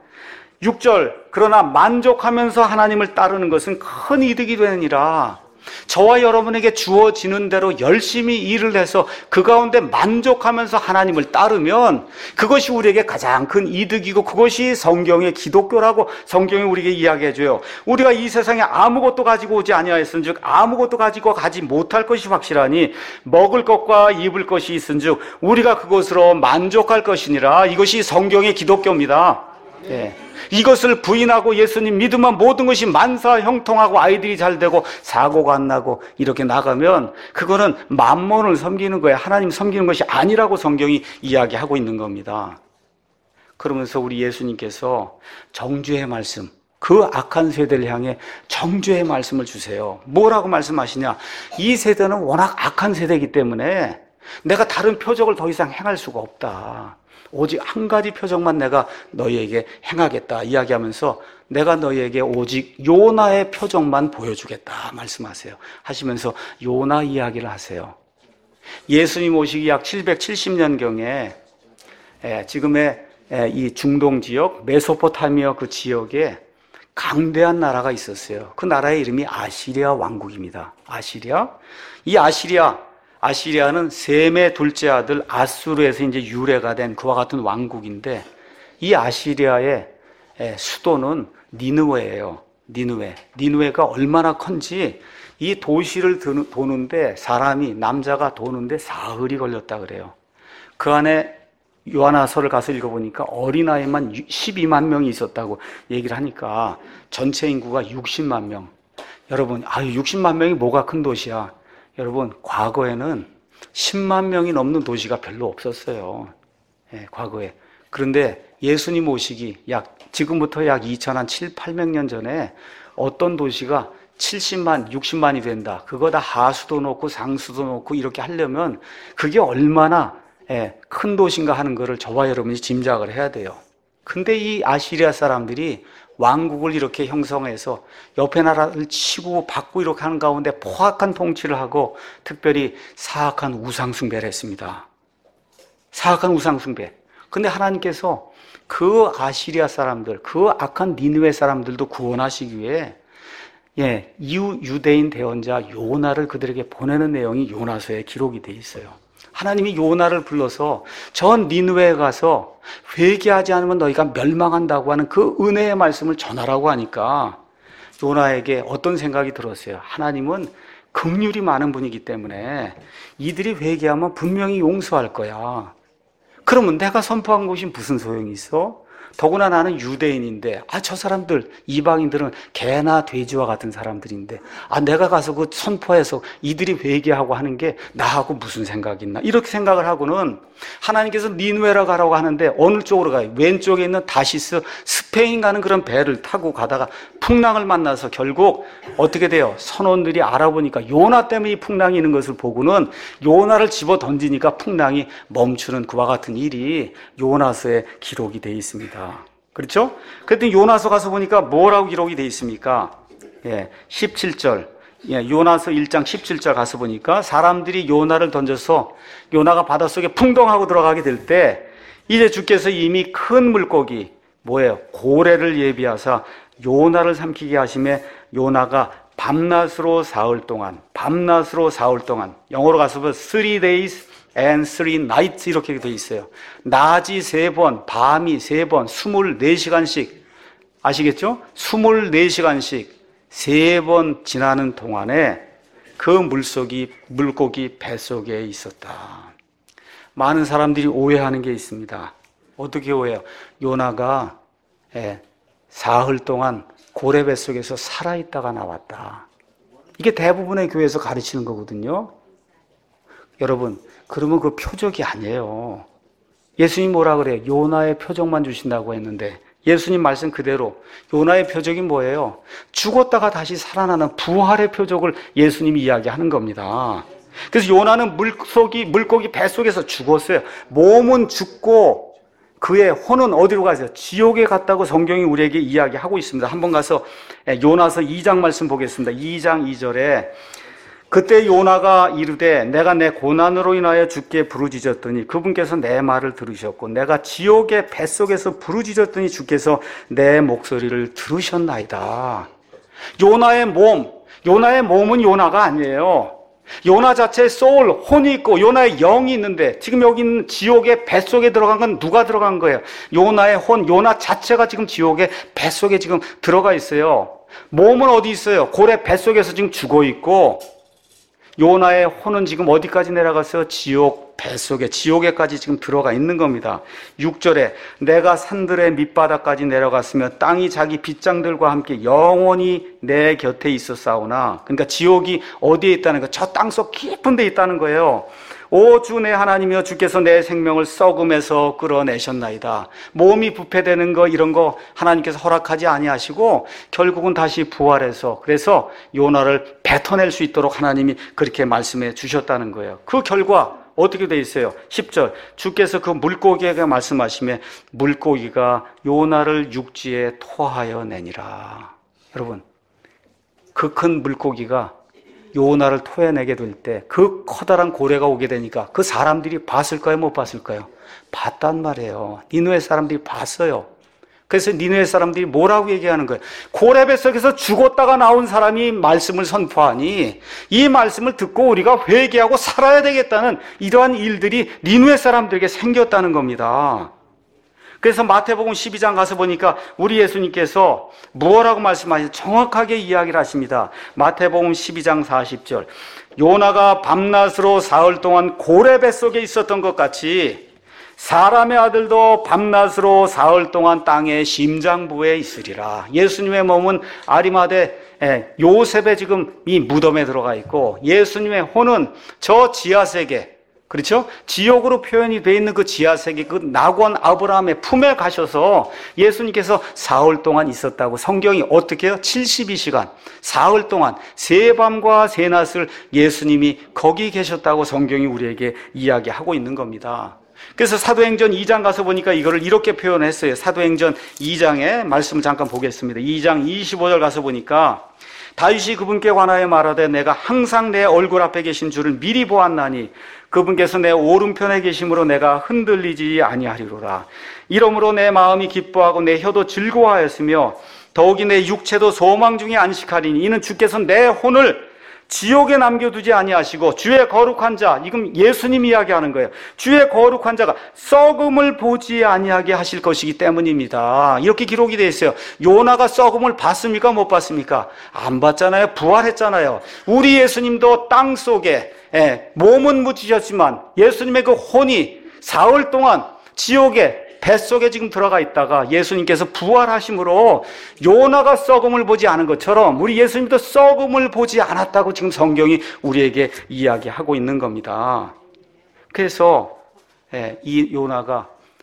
6절. 그러나 만족하면서 하나님을 따르는 것은 큰 이득이 되느니라. 저와 여러분에게 주어지는 대로 열심히 일을 해서 그 가운데 만족하면서 하나님을 따르면 그것이 우리에게 가장 큰 이득이고 그것이 성경의 기독교라고 성경이 우리에게 이야기해줘요. 우리가 이 세상에 아무것도 가지고 오지 아니하였은즉 아무것도 가지고 가지 못할 것이 확실하니 먹을 것과 입을 것이 있은즉 우리가 그것으로 만족할 것이니라. 이것이 성경의 기독교입니다. 네. 이것을 부인하고 예수님 믿으면 모든 것이 만사 형통하고 아이들이 잘 되고 사고가 안 나고 이렇게 나가면 그거는 만몬을 섬기는 거예요. 하나님 섬기는 것이 아니라고 성경이 이야기하고 있는 겁니다. 그러면서 우리 예수님께서 정죄의 말씀, 그 악한 세대를 향해 정죄의 말씀을 주세요. 뭐라고 말씀하시냐? 이 세대는 워낙 악한 세대이기 때문에 내가 다른 표적을 더 이상 행할 수가 없다. 오직 한 가지 표적만 내가 너희에게 행하겠다 이야기하면서 내가 너희에게 오직 요나의 표적만 보여주겠다 말씀하세요. 하시면서 요나 이야기를 하세요. 예수님 오시기 약 770년경에 지금의 이 중동 지역 메소포타미아 그 지역에 강대한 나라가 있었어요. 그 나라의 이름이 아시리아 왕국입니다. 아시리아. 이 아시리아는 셈의 둘째 아들 아수르에서 이제 유래가 된 그와 같은 왕국인데 이 아시리아의 수도는 니느웨예요. 니느웨가 얼마나 큰지 이 도시를 도는데 남자가 도는데 사흘이 걸렸다 그래요. 그 안에 요한화서를 가서 읽어보니까 어린아이만 12만 명이 있었다고 얘기를 하니까 전체 인구가 60만 명. 여러분, 60만 명이 뭐가 큰 도시야? 여러분, 과거에는 10만 명이 넘는 도시가 별로 없었어요. 과거에. 그런데 예수님 오시기 지금부터 약 7, 800년 전에 어떤 도시가 70만, 60만이 된다. 그거 다 하수도 놓고 상수도 놓고 이렇게 하려면 그게 얼마나 큰 도시인가 하는 거를 저와 여러분이 짐작을 해야 돼요. 근데 이 아시리아 사람들이 왕국을 이렇게 형성해서 옆에 나라를 치고 받고 이렇게 하는 가운데 포악한 통치를 하고 특별히 사악한 우상숭배를 했습니다. 사악한 우상숭배. 근데 하나님께서 그 아시리아 사람들, 그 악한 니느웨 사람들도 구원하시기 위해 이후 유대인 대언자 요나를 그들에게 보내는 내용이 요나서에 기록이 돼 있어요. 하나님이 요나를 불러서 전 니느웨에 가서 회개하지 않으면 너희가 멸망한다고 하는 그 은혜의 말씀을 전하라고 하니까 요나에게 어떤 생각이 들었어요? 하나님은 긍휼이 많은 분이기 때문에 이들이 회개하면 분명히 용서할 거야. 그러면 내가 선포한 것이 무슨 소용이 있어? 더구나 나는 유대인인데 저 사람들 이방인들은 개나 돼지와 같은 사람들인데 내가 가서 그 선포해서 이들이 회개하고 하는 게 나하고 무슨 생각이 있나 이렇게 생각을 하고는 하나님께서 니느웨로 가라고 하는데 어느 쪽으로 가요? 왼쪽에 있는 다시스 스페인 가는 그런 배를 타고 가다가 풍랑을 만나서 결국 어떻게 돼요? 선원들이 알아보니까 요나 때문에 이 풍랑이 있는 것을 보고는 요나를 집어 던지니까 풍랑이 멈추는 그와 같은 일이 요나서에 기록이 되어 있습니다. 그렇죠? 그랬더니 요나서 가서 보니까 뭐라고 기록이 되어 있습니까? 17절. 요나서 1장 17절 가서 보니까 사람들이 요나를 던져서 요나가 바닷속에 풍덩하고 들어가게 될 때 이제 주께서 이미 큰 물고기 뭐예요? 고래를 예비하사 요나를 삼키게 하심에 요나가 밤낮으로 사흘 동안 영어로 가서 보면 3 days and 3 nights 이렇게 돼 있어요. 낮이 3번, 밤이 3번, 24시간씩 아시겠죠? 24시간씩 3번 지나는 동안에 그 물고기 뱃속에 있었다. 많은 사람들이 오해하는 게 있습니다. 어떻게 오해해요? 요나가 사흘 동안 고래 뱃속에서 살아있다가 나왔다. 이게 대부분의 교회에서 가르치는 거거든요. 여러분, 그러면 그 표적이 아니에요. 예수님 뭐라 그래요? 요나의 표적만 주신다고 했는데 예수님 말씀 그대로 요나의 표적이 뭐예요? 죽었다가 다시 살아나는 부활의 표적을 예수님이 이야기하는 겁니다. 그래서 요나는 물고기 뱃속에서 죽었어요. 몸은 죽고 그의 혼은 어디로 가세요? 지옥에 갔다고 성경이 우리에게 이야기하고 있습니다. 한번 가서 요나서 2장 말씀 보겠습니다. 2장 2절에 그때 요나가 이르되 내가 내 고난으로 인하여 주께 부르짖었더니 그분께서 내 말을 들으셨고 내가 지옥의 뱃속에서 부르짖었더니 주께서 내 목소리를 들으셨나이다. 요나의 몸은 요나가 아니에요. 요나 자체에 소울, 혼이 있고 요나의 영이 있는데 지금 여기 있는 지옥의 뱃속에 들어간 건 누가 들어간 거예요? 요나의 혼, 요나 자체가 지금 지옥의 뱃속에 지금 들어가 있어요. 몸은 어디 있어요? 고래 뱃속에서 지금 죽어 있고 요나의 혼은 지금 어디까지 내려갔어요? 지옥 뱃속에 지옥에까지 지금 들어가 있는 겁니다. 6절에 내가 산들의 밑바닥까지 내려갔으며 땅이 자기 빗장들과 함께 영원히 내 곁에 있었사오나, 그러니까 지옥이 어디에 있다는 거예요? 저 땅속 깊은 데 있다는 거예요. 오 주 내 하나님이여, 주께서 내 생명을 썩음에서 끌어내셨나이다. 몸이 부패되는 거 이런 거 하나님께서 허락하지 아니하시고 결국은 다시 부활해서, 그래서 요나를 뱉어낼 수 있도록 하나님이 그렇게 말씀해 주셨다는 거예요. 그 결과 어떻게 돼 있어요? 10절 주께서 그 물고기에게 말씀하시며 물고기가 요나를 육지에 토하여 내니라. 여러분, 그 큰 물고기가 요나를 토해내게 될 때 그 커다란 고래가 오게 되니까 그 사람들이 봤을까요? 못 봤을까요? 봤단 말이에요. 니느웨 사람들이 봤어요. 그래서 니느웨 사람들이 뭐라고 얘기하는 거예요? 고래 뱃속에서 죽었다가 나온 사람이 말씀을 선포하니 이 말씀을 듣고 우리가 회개하고 살아야 되겠다는 이러한 일들이 니느웨 사람들에게 생겼다는 겁니다. 그래서 마태복음 12장 가서 보니까 우리 예수님께서 뭐라고 말씀하시죠? 정확하게 이야기를 하십니다. 마태복음 12장 40절 요나가 밤낮으로 사흘 동안 고래 뱃속에 있었던 것 같이 사람의 아들도 밤낮으로 사흘 동안 땅의 심장부에 있으리라. 예수님의 몸은 아리마대 요셉의 지금 이 무덤에 들어가 있고 예수님의 혼은 저 지하세계, 그렇죠? 지옥으로 표현이 되어 있는 그 지하세계, 그 낙원 아브라함의 품에 가셔서 예수님께서 사흘 동안 있었다고 성경이 어떻게 해요? 72시간, 사흘 동안 세 밤과 세 낮을 예수님이 거기 계셨다고 성경이 우리에게 이야기하고 있는 겁니다. 그래서 사도행전 2장 가서 보니까 이거를 이렇게 표현했어요. 사도행전 2장의 말씀을 잠깐 보겠습니다. 2장 25절 가서 보니까 다윗이 그분께 관하여 말하되 내가 항상 내 얼굴 앞에 계신 줄을 미리 보았나니 그분께서 내 오른편에 계심으로 내가 흔들리지 아니하리로라. 이러므로 내 마음이 기뻐하고 내 혀도 즐거워하였으며 더욱이 내 육체도 소망 중에 안식하리니 이는 주께서 내 혼을 지옥에 남겨두지 아니하시고 주의 거룩한 자, 이건 예수님 이야기하는 거예요. 주의 거룩한 자가 썩음을 보지 아니하게 하실 것이기 때문입니다. 이렇게 기록이 되어 있어요. 요나가 썩음을 봤습니까? 못 봤습니까? 안 봤잖아요. 부활했잖아요. 우리 예수님도 땅 속에 몸은 묻히셨지만 예수님의 그 혼이 사흘 동안 지옥에 뱃속에 지금 들어가 있다가 예수님께서 부활하심으로 요나가 썩음을 보지 않은 것처럼 우리 예수님도 썩음을 보지 않았다고 지금 성경이 우리에게 이야기하고 있는 겁니다. 그래서 이 요나가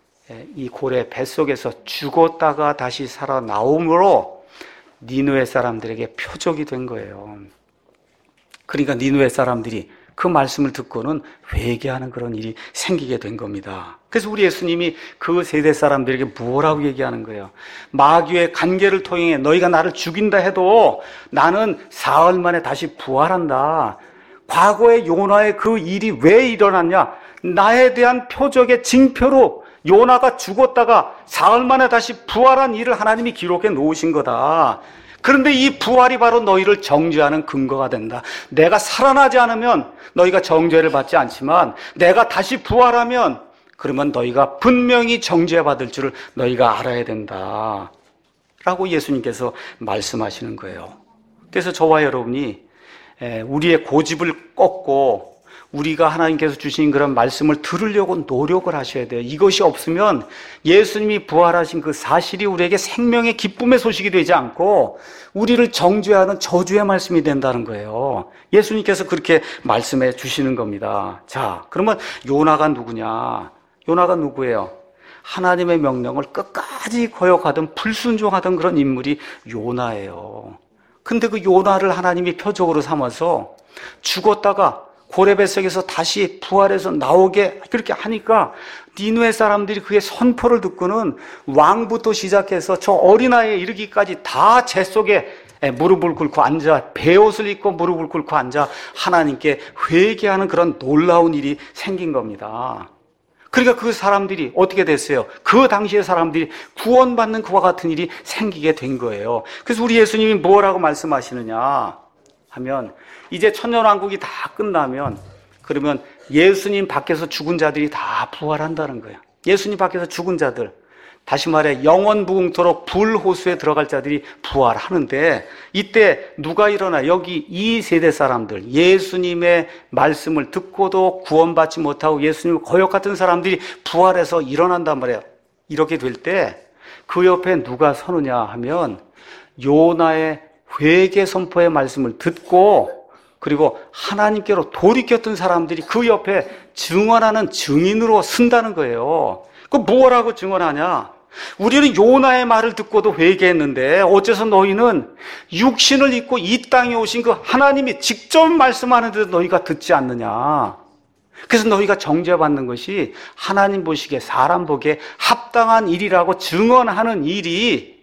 이 고래 뱃속에서 죽었다가 다시 살아나옴으로 니느웨 사람들에게 표적이 된 거예요. 그러니까 니느웨 사람들이 그 말씀을 듣고는 회개하는 그런 일이 생기게 된 겁니다. 그래서 우리 예수님이 그 세대 사람들에게 뭐라고 얘기하는 거예요? 마귀의 간계를 통해 너희가 나를 죽인다 해도 나는 사흘 만에 다시 부활한다. 과거의 요나의 그 일이 왜 일어났냐? 나에 대한 표적의 징표로 요나가 죽었다가 사흘 만에 다시 부활한 일을 하나님이 기록해 놓으신 거다. 그런데 이 부활이 바로 너희를 정죄하는 근거가 된다. 내가 살아나지 않으면 너희가 정죄를 받지 않지만 내가 다시 부활하면 그러면 너희가 분명히 정죄받을 줄을 너희가 알아야 된다. 라고 예수님께서 말씀하시는 거예요. 그래서 저와 여러분이 우리의 고집을 꺾고 우리가 하나님께서 주신 그런 말씀을 들으려고 노력을 하셔야 돼요. 이것이 없으면 예수님이 부활하신 그 사실이 우리에게 생명의 기쁨의 소식이 되지 않고 우리를 정죄하는 저주의 말씀이 된다는 거예요. 예수님께서 그렇게 말씀해 주시는 겁니다. 자, 그러면 요나가 누구냐? 요나가 누구예요? 하나님의 명령을 끝까지 거역하던 불순종하던 그런 인물이 요나예요. 근데 그 요나를 하나님이 표적으로 삼아서 죽었다가 고래 뱃속에서 다시 부활해서 나오게 그렇게 하니까 니느웨 사람들이 그의 선포를 듣고는 왕부터 시작해서 저 어린아이에 이르기까지 다 재 속에 무릎을 꿇고 앉아 베옷을 입고 무릎을 꿇고 앉아 하나님께 회개하는 그런 놀라운 일이 생긴 겁니다. 그러니까 그 사람들이 어떻게 됐어요? 그 당시의 사람들이 구원받는 그와 같은 일이 생기게 된 거예요. 그래서 우리 예수님이 뭐라고 말씀하시느냐 하면 이제 천년왕국이 다 끝나면 그러면 예수님 밖에서 죽은 자들이 다 부활한다는 거예요. 예수님 밖에서 죽은 자들 다시 말해 영원 무궁토록 불호수에 들어갈 자들이 부활하는데, 이때 누가 일어나? 여기 이 세대 사람들, 예수님의 말씀을 듣고도 구원받지 못하고 예수님을 거역 같은 사람들이 부활해서 일어난단 말이에요. 이렇게 될 때 그 옆에 누가 서느냐 하면 요나의 회개 선포의 말씀을 듣고 그리고 하나님께로 돌이켰던 사람들이 그 옆에 증언하는 증인으로 쓴다는 거예요. 그 뭐라고 증언하냐? 우리는 요나의 말을 듣고도 회개했는데 어째서 너희는 육신을 입고 이 땅에 오신 그 하나님이 직접 말씀하는데도 너희가 듣지 않느냐? 그래서 너희가 정죄받는 것이 하나님 보시기에 사람 보기에 합당한 일이라고 증언하는 일이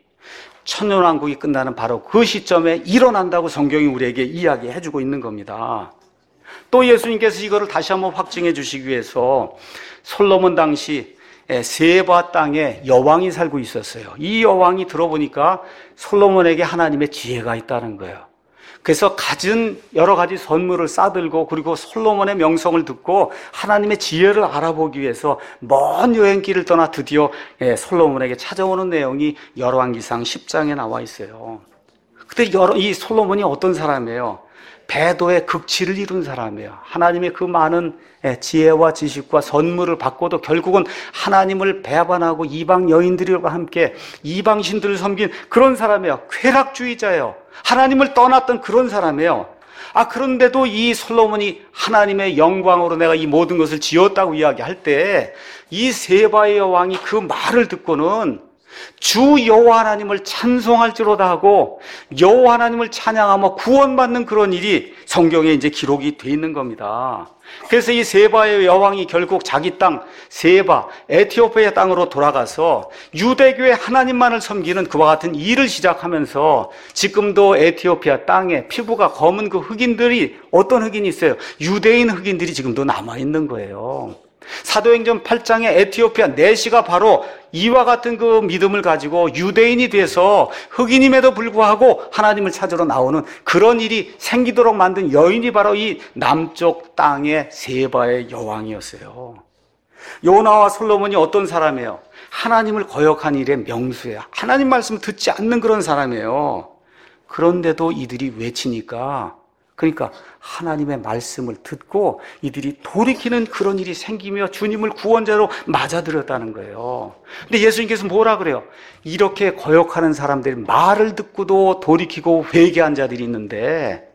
천년왕국이 끝나는 바로 그 시점에 일어난다고 성경이 우리에게 이야기해 주고 있는 겁니다. 또 예수님께서 이거를 다시 한번 확증해 주시기 위해서 솔로몬 당시 세바 땅에 여왕이 살고 있었어요. 이 여왕이 들어보니까 솔로몬에게 하나님의 지혜가 있다는 거예요. 그래서 갖은 여러 가지 선물을 싸들고 그리고 솔로몬의 명성을 듣고 하나님의 지혜를 알아보기 위해서 먼 여행길을 떠나 드디어 솔로몬에게 찾아오는 내용이 열왕기상 10장에 나와 있어요. 그때 이 솔로몬이 어떤 사람이에요? 배도의 극치를 이룬 사람이에요. 하나님의 그 많은 지혜와 지식과 선물을 받고도 결국은 하나님을 배반하고 이방 여인들과 함께 이방신들을 섬긴 그런 사람이에요. 쾌락주의자예요. 하나님을 떠났던 그런 사람이에요. 그런데도 이 솔로몬이 하나님의 영광으로 내가 이 모든 것을 지었다고 이야기할 때 이 세바의 여왕이 그 말을 듣고는 주 여호와 하나님을 찬송할지로다 하고 여호와 하나님을 찬양하며 구원받는 그런 일이 성경에 이제 기록이 돼 있는 겁니다. 그래서 이 세바의 여왕이 결국 자기 땅 세바 에티오피아 땅으로 돌아가서 유대교의 하나님만을 섬기는 그와 같은 일을 시작하면서 지금도 에티오피아 땅에 피부가 검은 그 흑인들이 어떤 흑인이 있어요? 유대인 흑인들이 지금도 남아 있는 거예요. 사도행전 8장에 에티오피아 내시가 바로 이와 같은 그 믿음을 가지고 유대인이 돼서 흑인임에도 불구하고 하나님을 찾으러 나오는 그런 일이 생기도록 만든 여인이 바로 이 남쪽 땅의 세바의 여왕이었어요. 요나와 솔로몬이 어떤 사람이에요? 하나님을 거역한 일의 명수예요. 하나님 말씀 듣지 않는 그런 사람이에요. 그런데도 이들이 외치니까, 그러니까 하나님의 말씀을 듣고 이들이 돌이키는 그런 일이 생기며 주님을 구원자로 맞아들였다는 거예요. 근데 예수님께서 뭐라 그래요? 이렇게 거역하는 사람들이 말을 듣고도 돌이키고 회개한 자들이 있는데,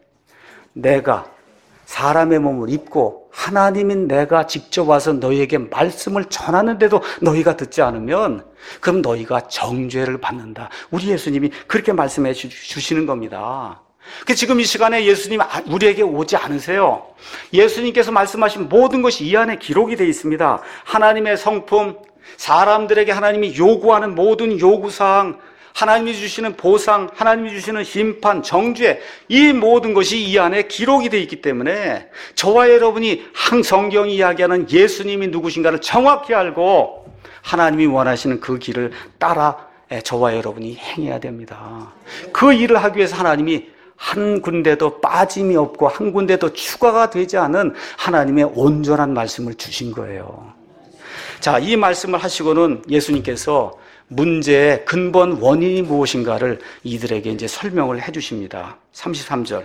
내가 사람의 몸을 입고 하나님인 내가 직접 와서 너희에게 말씀을 전하는데도 너희가 듣지 않으면 그럼 너희가 정죄를 받는다. 우리 예수님이 그렇게 말씀해 주시는 겁니다. 지금 이 시간에 예수님 우리에게 오지 않으세요. 예수님께서 말씀하신 모든 것이 이 안에 기록이 되어 있습니다. 하나님의 성품, 사람들에게 하나님이 요구하는 모든 요구사항, 하나님이 주시는 보상, 하나님이 주시는 심판, 정죄, 이 모든 것이 이 안에 기록이 되어 있기 때문에 저와 여러분이 성경이 이야기하는 예수님이 누구신가를 정확히 알고 하나님이 원하시는 그 길을 따라 저와 여러분이 행해야 됩니다. 그 일을 하기 위해서 하나님이 한 군데도 빠짐이 없고 한 군데도 추가가 되지 않은 하나님의 온전한 말씀을 주신 거예요. 자, 이 말씀을 하시고는 예수님께서 문제의 근본 원인이 무엇인가를 이들에게 이제 설명을 해 주십니다. 33절.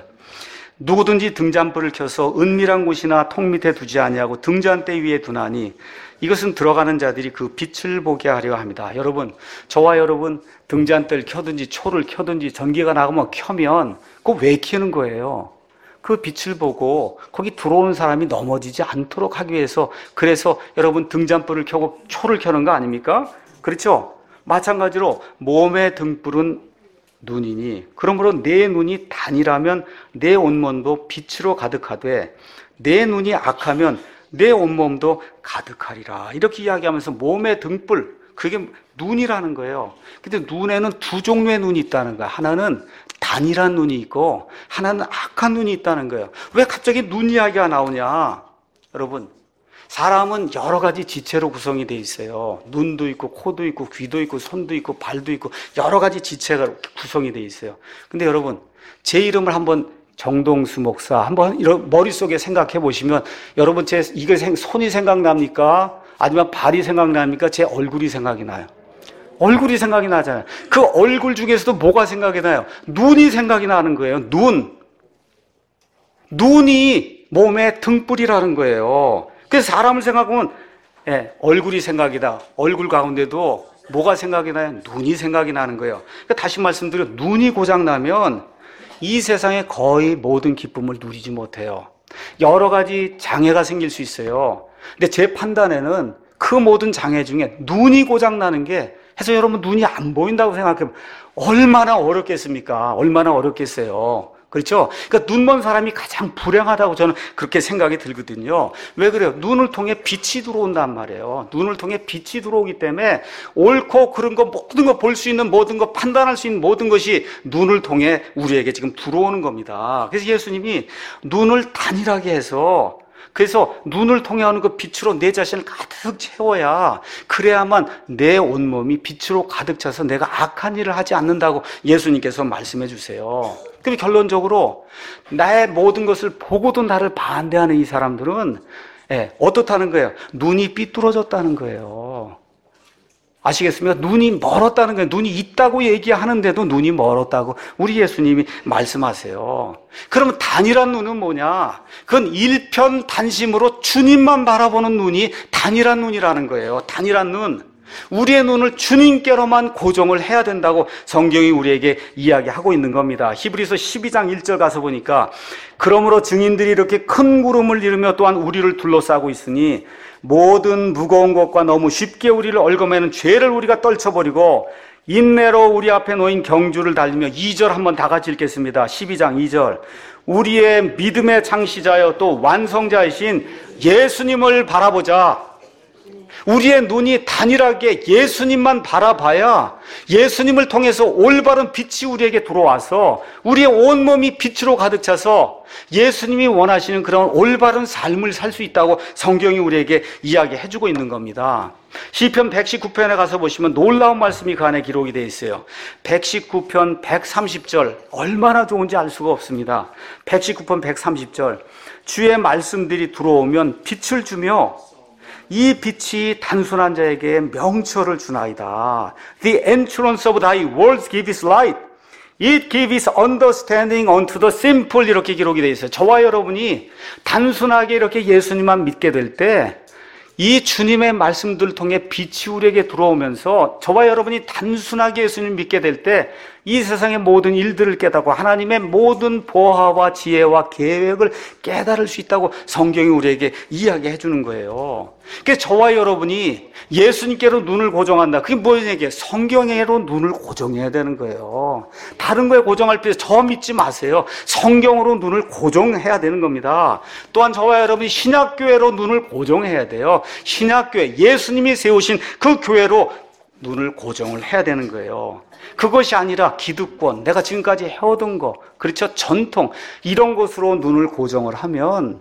누구든지 등잔불을 켜서 은밀한 곳이나 통 밑에 두지 아니하고 등잔대 위에 두나니 이것은 들어가는 자들이 그 빛을 보게 하려 합니다. 여러분, 저와 여러분 등잔대를 켜든지 초를 켜든지 전기가 나가면 켜면 그거 왜 켜는 거예요? 그 빛을 보고 거기 들어오는 사람이 넘어지지 않도록 하기 위해서, 그래서 여러분 등잔불을 켜고 초를 켜는 거 아닙니까? 그렇죠? 마찬가지로 몸의 등불은 눈이니 그러므로 내 눈이 단이라면 내 온몸도 빛으로 가득하되 내 눈이 악하면 내 온몸도 가득하리라. 이렇게 이야기하면서 몸의 등불, 그게 눈이라는 거예요. 근데 눈에는 두 종류의 눈이 있다는 거야. 하나는 단일한 눈이 있고 하나는 악한 눈이 있다는 거예요. 왜 갑자기 눈 이야기가 나오냐? 여러분, 사람은 여러 가지 지체로 구성이 돼 있어요. 눈도 있고 코도 있고 귀도 있고 손도 있고 발도 있고 여러 가지 지체가 구성이 돼 있어요. 근데 여러분, 제 이름을 한번 정동수 목사 한번 머릿속에 생각해 보시면 여러분 손이 생각납니까? 아니면 발이 생각납니까? 제 얼굴이 생각이 나요. 얼굴이 생각이 나잖아요. 그 얼굴 중에서도 뭐가 생각이 나요? 눈이 생각이 나는 거예요. 눈이 몸의 등불이라는 거예요. 그래서 사람을 생각하면 얼굴이 생각이다. 얼굴 가운데도 뭐가 생각이 나요? 눈이 생각이 나는 거예요. 그러니까 다시 말씀드려, 눈이 고장나면 이 세상의 거의 모든 기쁨을 누리지 못해요. 여러 가지 장애가 생길 수 있어요. 근데 제 판단에는 그 모든 장애 중에 눈이 고장나는 게, 해서 여러분 눈이 안 보인다고 생각하면 얼마나 어렵겠습니까? 얼마나 어렵겠어요. 그렇죠? 그러니까 눈먼 사람이 가장 불행하다고 저는 그렇게 생각이 들거든요. 왜 그래요? 눈을 통해 빛이 들어온단 말이에요. 눈을 통해 빛이 들어오기 때문에 옳고 그른 거 모든 거 볼 수 있는 모든 거 판단할 수 있는 모든 것이 눈을 통해 우리에게 지금 들어오는 겁니다. 그래서 예수님이 눈을 단일하게 해서, 그래서 눈을 통해 오는 그 빛으로 내 자신을 가득 채워야, 그래야만 내 온몸이 빛으로 가득 차서 내가 악한 일을 하지 않는다고 예수님께서 말씀해 주세요. 그럼 결론적으로 나의 모든 것을 보고도 나를 반대하는 이 사람들은 어떻다는 거예요? 눈이 삐뚤어졌다는 거예요. 아시겠습니까? 눈이 멀었다는 거예요. 눈이 있다고 얘기하는데도 눈이 멀었다고 우리 예수님이 말씀하세요. 그러면 단일한 눈은 뭐냐? 그건 일편단심으로 주님만 바라보는 눈이 단일한 눈이라는 거예요. 단일한 눈. 우리의 눈을 주님께로만 고정을 해야 된다고 성경이 우리에게 이야기하고 있는 겁니다. 히브리서 12장 1절 가서 보니까, 그러므로 증인들이 이렇게 큰 구름을 이루며 또한 우리를 둘러싸고 있으니 모든 무거운 것과 너무 쉽게 우리를 얽어매는 죄를 우리가 떨쳐버리고 인내로 우리 앞에 놓인 경주를 달리며, 2절 한번 다 같이 읽겠습니다. 12장 2절. 우리의 믿음의 창시자여 또 완성자이신 예수님을 바라보자. 우리의 눈이 단일하게 예수님만 바라봐야 예수님을 통해서 올바른 빛이 우리에게 들어와서 우리의 온몸이 빛으로 가득 차서 예수님이 원하시는 그런 올바른 삶을 살 수 있다고 성경이 우리에게 이야기해주고 있는 겁니다. 시편 119편에 가서 보시면 놀라운 말씀이 그 안에 기록이 되어 있어요. 119편 130절, 얼마나 좋은지 알 수가 없습니다. 119편 130절. 주의 말씀들이 들어오면 빛을 주며 이 빛이 단순한 자에게 명철을 주나이다. The entrance of thy words gives light. It gives understanding unto the simple. 이렇게 기록이 되어 있어요. 저와 여러분이 단순하게 이렇게 예수님만 믿게 될 때, 이 주님의 말씀들을 통해 빛이 우리에게 들어오면서 저와 여러분이 단순하게 예수님을 믿게 될 때 이 세상의 모든 일들을 깨닫고 하나님의 모든 보화와 지혜와 계획을 깨달을 수 있다고 성경이 우리에게 이야기해 주는 거예요. 그래서 저와 여러분이 예수님께로 눈을 고정한다. 그게 뭐냐, 이게 성경에로 눈을 고정해야 되는 거예요. 다른 거에 고정할 필요, 저 믿지 마세요. 성경으로 눈을 고정해야 되는 겁니다. 또한 저와 여러분이 신약교회로 눈을 고정해야 돼요. 신약교회, 예수님이 세우신 그 교회로 눈을 고정을 해야 되는 거예요. 그것이 아니라 기득권, 내가 지금까지 해오던 거, 그렇죠? 전통, 이런 것으로 눈을 고정을 하면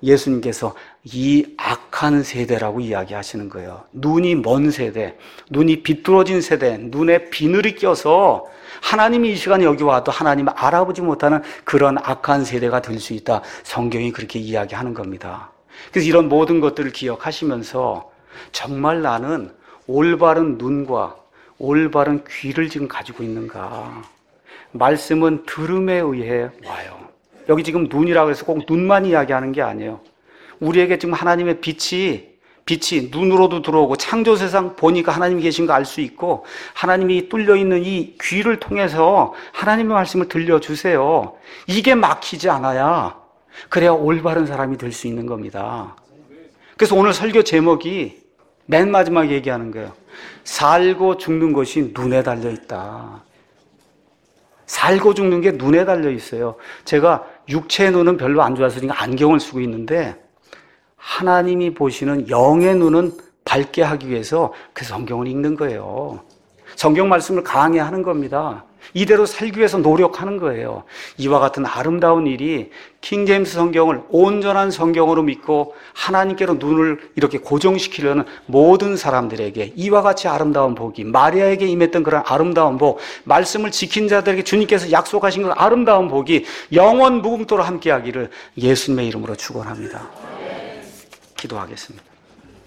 예수님께서 이 악한 세대라고 이야기하시는 거예요. 눈이 먼 세대, 눈이 비뚤어진 세대, 눈에 비늘이 껴서 하나님이 이 시간에 여기 와도 하나님을 알아보지 못하는 그런 악한 세대가 될 수 있다. 성경이 그렇게 이야기하는 겁니다. 그래서 이런 모든 것들을 기억하시면서 정말 나는 올바른 눈과 올바른 귀를 지금 가지고 있는가? 말씀은 들음에 의해 와요. 여기 지금 눈이라고 해서 꼭 눈만 이야기하는 게 아니에요. 우리에게 지금 하나님의 빛이 눈으로도 들어오고 창조 세상 보니까 하나님이 계신 거 알 수 있고, 하나님이 뚫려 있는 이 귀를 통해서 하나님의 말씀을 들려주세요. 이게 막히지 않아야, 그래야 올바른 사람이 될 수 있는 겁니다. 그래서 오늘 설교 제목이 맨 마지막에 얘기하는 거예요. 살고 죽는 것이 눈에 달려 있다. 살고 죽는 게 눈에 달려 있어요. 제가 육체의 눈은 별로 안 좋아서 안경을 쓰고 있는데, 하나님이 보시는 영의 눈은 밝게 하기 위해서 그 성경을 읽는 거예요. 성경 말씀을 강하게 하는 겁니다. 이대로 살기 위해서 노력하는 거예요. 이와 같은 아름다운 일이 킹제임스 성경을 온전한 성경으로 믿고 하나님께로 눈을 이렇게 고정시키려는 모든 사람들에게 이와 같이 아름다운 복이, 마리아에게 임했던 그런 아름다운 복, 말씀을 지킨 자들에게 주님께서 약속하신 그 아름다운 복이 영원 무궁토록 함께하기를 예수님의 이름으로 축원합니다. 기도하겠습니다.